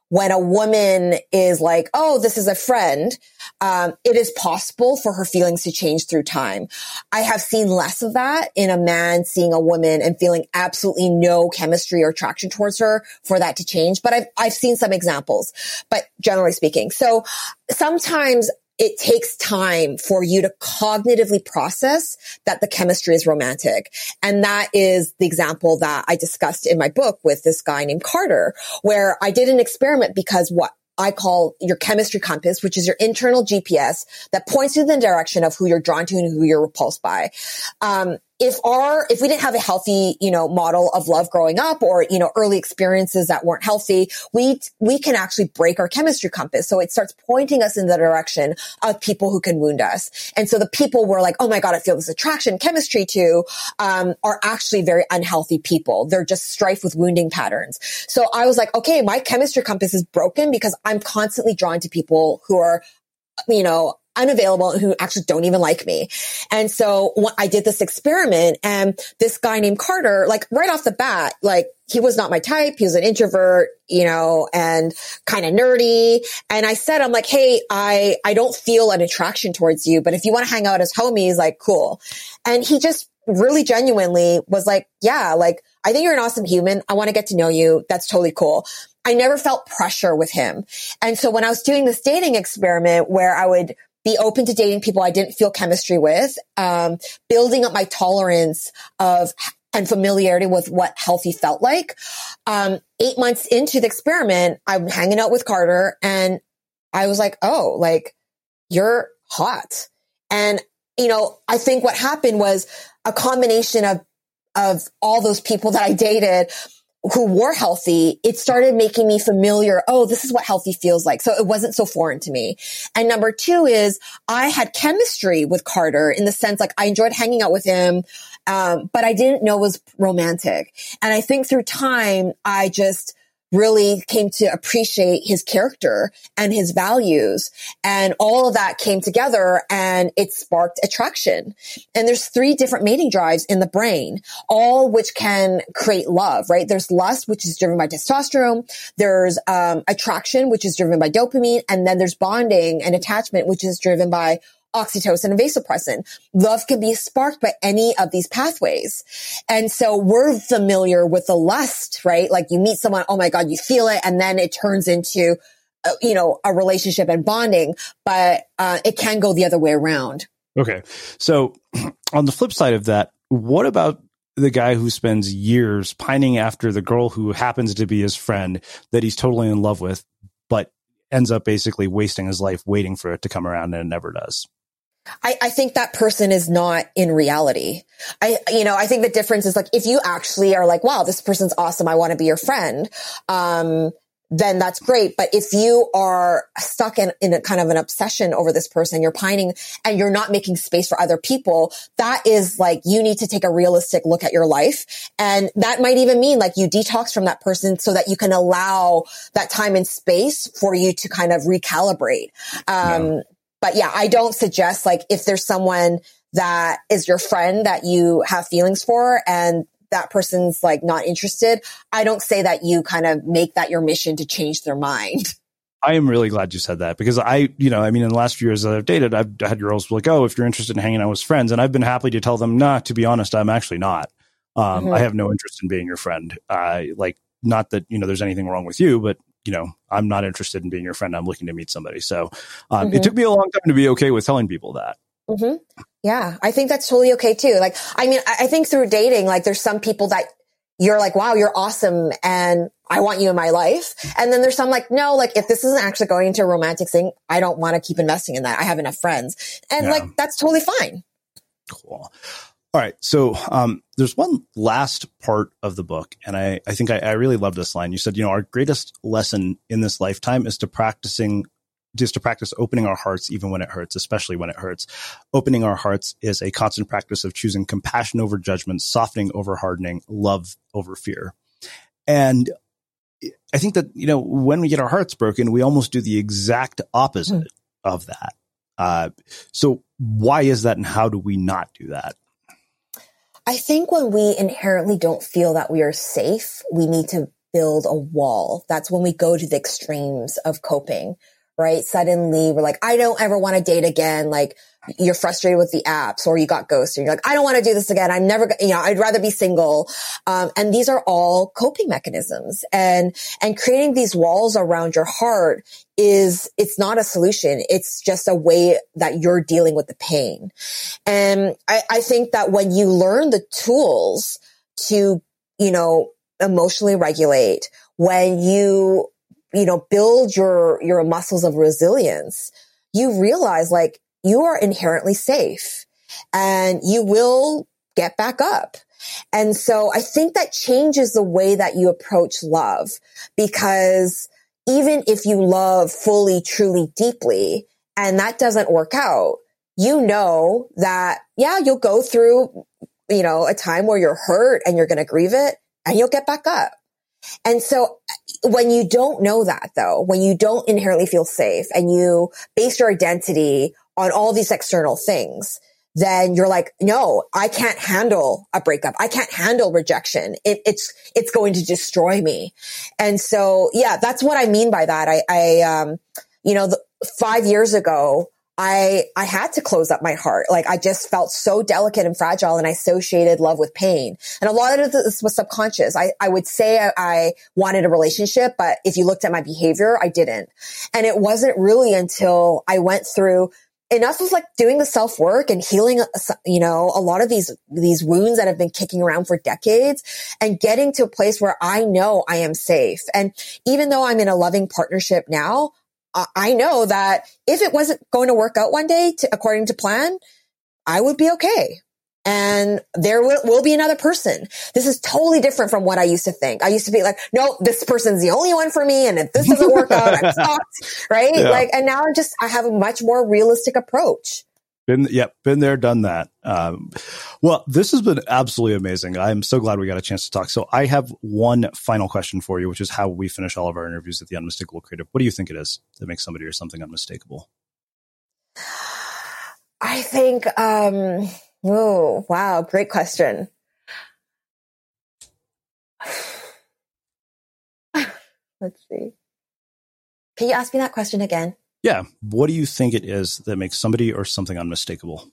when a woman is like, oh, this is a friend, um, it is possible for her feelings to change through time. I have seen less of that in a man seeing a woman and feeling absolutely no chemistry or attraction towards her for that to change. But I've, I've seen some examples, but generally speaking. So sometimes it takes time for you to cognitively process that the chemistry is romantic. And that is the example that I discussed in my book with this guy named Carter, where I did an experiment because what I call your chemistry compass, which is your internal G P S that points you in the direction of who you're drawn to and who you're repulsed by. Um, if our, if we didn't have a healthy, you know, model of love growing up or, you know, early experiences that weren't healthy, we, we can actually break our chemistry compass. So it starts pointing us in the direction of people who can wound us. And so the people we're like, oh my God, I feel this attraction, chemistry to, um, are actually very unhealthy people. They're just strife with wounding patterns. So I was like, okay, my chemistry compass is broken because I'm constantly drawn to people who are, you know, unavailable and who actually don't even like me. And so I did this experiment and this guy named Carter, like right off the bat, like he was not my type. He was an introvert, you know, and kind of nerdy. And I said, I'm like, hey, I, I don't feel an attraction towards you, but if you want to hang out as homies, like cool. And he just really genuinely was like, yeah, like, I think you're an awesome human. I want to get to know you. That's totally cool. I never felt pressure with him. And so when I was doing this dating experiment where I would be open to dating people I didn't feel chemistry with, um, building up my tolerance of and familiarity with what healthy felt like. Um, eight months into the experiment, I'm hanging out with Carter and I was like, oh, like you're hot. And, you know, I think what happened was a combination of, of all those people that I dated who were healthy, it started making me familiar. Oh, this is what healthy feels like. So it wasn't so foreign to me. And number two is I had chemistry with Carter in the sense like I enjoyed hanging out with him. Um, but I didn't know it was romantic. And I think through time, I just really came to appreciate his character and his values. And all of that came together and it sparked attraction. And there's three different mating drives in the brain, all which can create love, right? There's lust, which is driven by testosterone. There's um, attraction, which is driven by dopamine. And then there's bonding and attachment, which is driven by oxytocin and vasopressin. Love can be sparked by any of these pathways. And so we're familiar with the lust, right? Like you meet someone, oh my God, you feel it. And then it turns into, uh, you know, a relationship and bonding, but uh, it can go the other way around. Okay. So on the flip side of that, what about the guy who spends years pining after the girl who happens to be his friend that he's totally in love with, but ends up basically wasting his life waiting for it to come around and it never does? I, I think that person is not in reality. I, you know, I think the difference is like, if you actually are like, wow, this person's awesome. I want to be your friend. Um, then that's great. But if you are stuck in, in a kind of an obsession over this person, you're pining and you're not making space for other people, that is like, you need to take a realistic look at your life. And that might even mean like you detox from that person so that you can allow that time and space for you to kind of recalibrate. Um, yeah. But yeah, I don't suggest like if there's someone that is your friend that you have feelings for and that person's like not interested, I don't say that you kind of make that your mission to change their mind. I am really glad you said that because I, you know, I mean, in the last few years that I've dated, I've had girls like, oh, if you're interested in hanging out with friends. And I've been happy to tell them, nah, to be honest, I'm actually not. Um, mm-hmm. I have no interest in being your friend. Uh, like, not that, you know, there's anything wrong with you, but you know, I'm not interested in being your friend. I'm looking to meet somebody. So um, mm-hmm. it took me a long time to be okay with telling people that. Mm-hmm. Yeah, I think that's totally okay too. Like, I mean, I think through dating, like there's some people that you're like, wow, you're awesome and I want you in my life. And then there's some like, no, like if this isn't actually going into a romantic thing, I don't want to keep investing in that. I have enough friends. And yeah. like, that's totally fine. Cool. All right. So um, there's one last part of the book, and I, I think I, I really love this line. You said, you know, our greatest lesson in this lifetime is to practicing, just to practice opening our hearts even when it hurts, especially when it hurts. Opening our hearts is a constant practice of choosing compassion over judgment, softening over hardening, love over fear. And I think that, you know, when we get our hearts broken, we almost do the exact opposite mm. of that. Uh, so why is that, and how do we not do that? I think when we inherently don't feel that we are safe, we need to build a wall. That's when we go to the extremes of coping, right? Suddenly we're like, I don't ever want to date again. Like you're frustrated with the apps or you got ghosted. You're like, I don't want to do this again. I'm never, you know, I'd rather be single. Um, and these are all coping mechanisms, and, and creating these walls around your heart is, it's not a solution. It's just a way that you're dealing with the pain. And I, I think that when you learn the tools to, you know, emotionally regulate, when you, you know, build your, your muscles of resilience, you realize like you are inherently safe and you will get back up. And so I think that changes the way that you approach love, because even if you love fully, truly, deeply, and that doesn't work out, you know that, yeah, you'll go through, you know, a time where you're hurt and you're going to grieve it and you'll get back up. And so when you don't know that though, when you don't inherently feel safe and you base your identity on all these external things, then you're like, no, I can't handle a breakup. I can't handle rejection. It, it's, it's going to destroy me. And so, yeah, that's what I mean by that. I, I, um, you know, the, five years ago, I, I had to close up my heart. Like I just felt so delicate and fragile, and I associated love with pain. And a lot of this was subconscious. I, I would say I, I wanted a relationship, but if you looked at my behavior, I didn't. And it wasn't really until I went through enough of like doing the self work and healing, you know, a lot of these, these wounds that have been kicking around for decades, and getting to a place where I know I am safe. And even though I'm in a loving partnership now, I know that if it wasn't going to work out one day to, according to plan, I would be okay. And there will, will be another person. This is totally different from what I used to think. I used to be like, no, this person's the only one for me. And if this doesn't work out, I'm fucked. Right. Yeah. Like, and now I'm just, I have a much more realistic approach. Been, yep, been there, done that. Um, well, this has been absolutely amazing. I'm so glad we got a chance to talk. So I have one final question for you, which is how we finish all of our interviews at the Unmistakable Creative. What do you think it is that makes somebody or something unmistakable? I think, um, oh, wow, great question. Let's see. Can you ask me that question again? Yeah. What do you think it is that makes somebody or something unmistakable?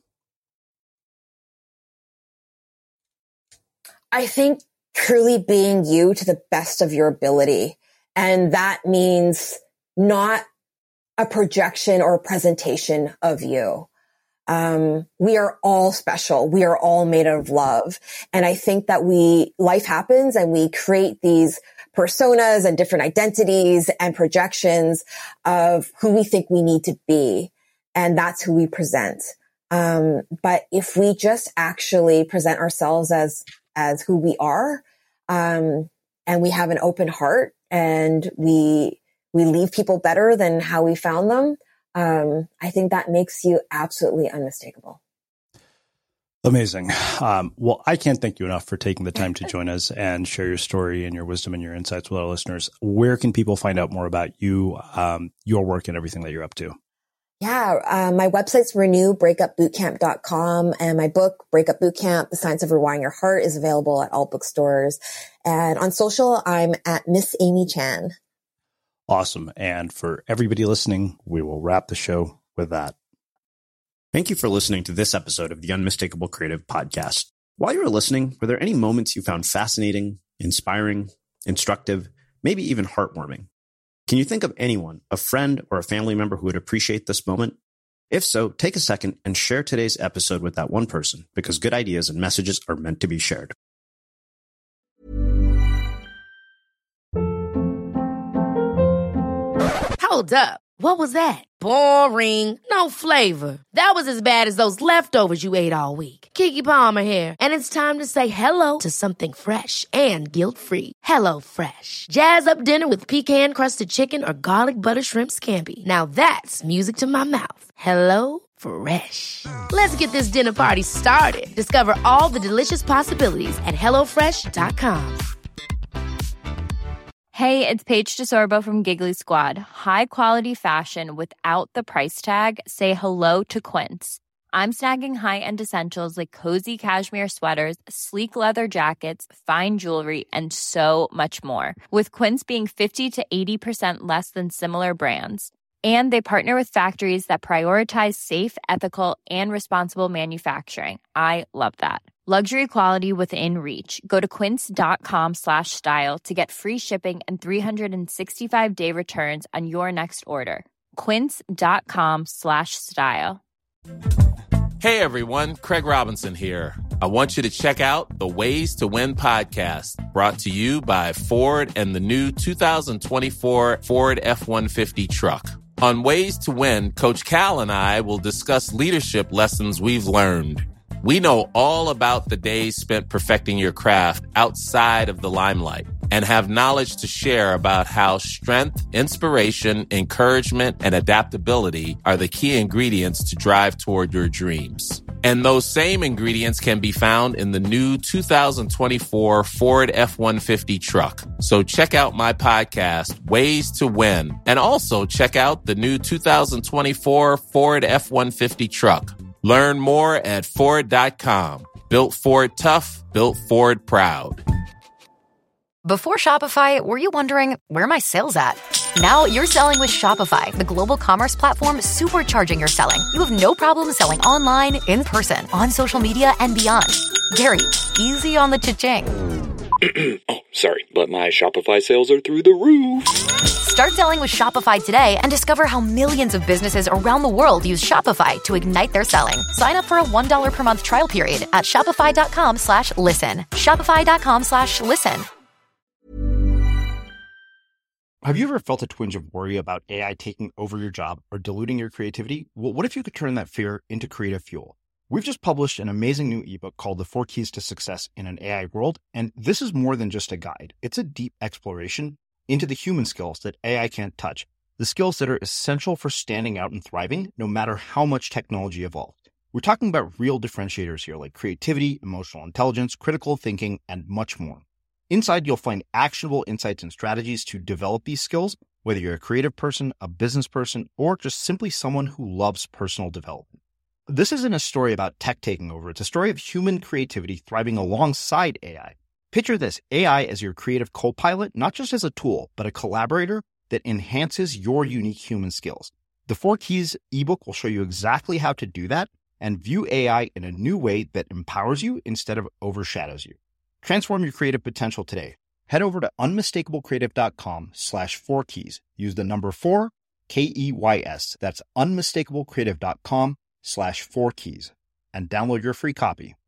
I think truly being you to the best of your ability. And that means not a projection or a presentation of you. Um, we are all special. We are all made of love. And I think that we, life happens and we create these personas and different identities and projections of who we think we need to be. And that's who we present. Um, but if we just actually present ourselves as, as who we are, um, and we have an open heart and we, we leave people better than how we found them, um, I think that makes you absolutely unmistakable. Amazing. Um, well, I can't thank you enough for taking the time to join us and share your story and your wisdom and your insights with our listeners. Where can people find out more about you, um, your work, and everything that you're up to? Yeah, uh, my website's renew breakup bootcamp dot com, and my book, Breakup Bootcamp, The Science of Rewiring Your Heart, is available at all bookstores. And on social, I'm at Miss Amy Chan. Awesome. And for everybody listening, we will wrap the show with that. Thank you for listening to this episode of the Unmistakable Creative Podcast. While you were listening, were there any moments you found fascinating, inspiring, instructive, maybe even heartwarming? Can you think of anyone, a friend or a family member who would appreciate this moment? If so, take a second and share today's episode with that one person, because good ideas and messages are meant to be shared. Hold up. What was that? Boring. No flavor. That was as bad as those leftovers you ate all week. Keke Palmer here. And it's time to say hello to something fresh and guilt-free. Hello Fresh. Jazz up dinner with pecan-crusted chicken or garlic butter shrimp scampi. Now that's music to my mouth. Hello Fresh. Let's get this dinner party started. Discover all the delicious possibilities at hello fresh dot com. Hey, it's Paige DeSorbo from Giggly Squad. High quality fashion without the price tag. Say hello to Quince. I'm snagging high-end essentials like cozy cashmere sweaters, sleek leather jackets, fine jewelry, and so much more. With Quince being fifty to eighty percent less than similar brands. And they partner with factories that prioritize safe, ethical, and responsible manufacturing. I love that. Luxury quality within reach. Go to quince.com slash style to get free shipping and three sixty-five day returns on your next order. Quince.com slash style. Hey everyone, Craig Robinson here. I want you to check out the Ways to Win podcast, brought to you by Ford and the new two thousand twenty-four Ford F one fifty truck. On Ways to Win, Coach Cal and I will discuss leadership lessons we've learned. We know all about the days spent perfecting your craft outside of the limelight and have knowledge to share about how strength, inspiration, encouragement, and adaptability are the key ingredients to drive toward your dreams. And those same ingredients can be found in the new two thousand twenty-four Ford F one fifty truck. So check out my podcast, Ways to Win, and also check out the new two thousand twenty-four Ford F one fifty truck. Learn more at Ford dot com. Built Ford tough, built Ford proud. Before Shopify, were you wondering, where are my sales at? Now you're selling with Shopify, the global commerce platform supercharging your selling. You have no problem selling online, in person, on social media, and beyond. Gary, easy on the cha-ching. Oh, sorry, but my Shopify sales are through the roof. Start selling with Shopify today and discover how millions of businesses around the world use Shopify to ignite their selling. Sign up for a one dollar per month trial period at shopify.com slash listen. Shopify.com slash listen. Have you ever felt a twinge of worry about A I taking over your job or diluting your creativity? Well, what if you could turn that fear into creative fuel? We've just published an amazing new ebook called The Four Keys to Success in an A I World, and this is more than just a guide. It's a deep exploration into the human skills that A I can't touch, the skills that are essential for standing out and thriving, no matter how much technology evolves. We're talking about real differentiators here, like creativity, emotional intelligence, critical thinking, and much more. Inside, you'll find actionable insights and strategies to develop these skills, whether you're a creative person, a business person, or just simply someone who loves personal development. This isn't a story about tech taking over. It's a story of human creativity thriving alongside A I. Picture this, A I as your creative co-pilot, not just as a tool, but a collaborator that enhances your unique human skills. The Four Keys ebook will show you exactly how to do that and view A I in a new way that empowers you instead of overshadows you. Transform your creative potential today. Head over to unmistakablecreative.com slash four keys. Use the number four, K E Y S. That's unmistakablecreative.com slash four keys and download your free copy.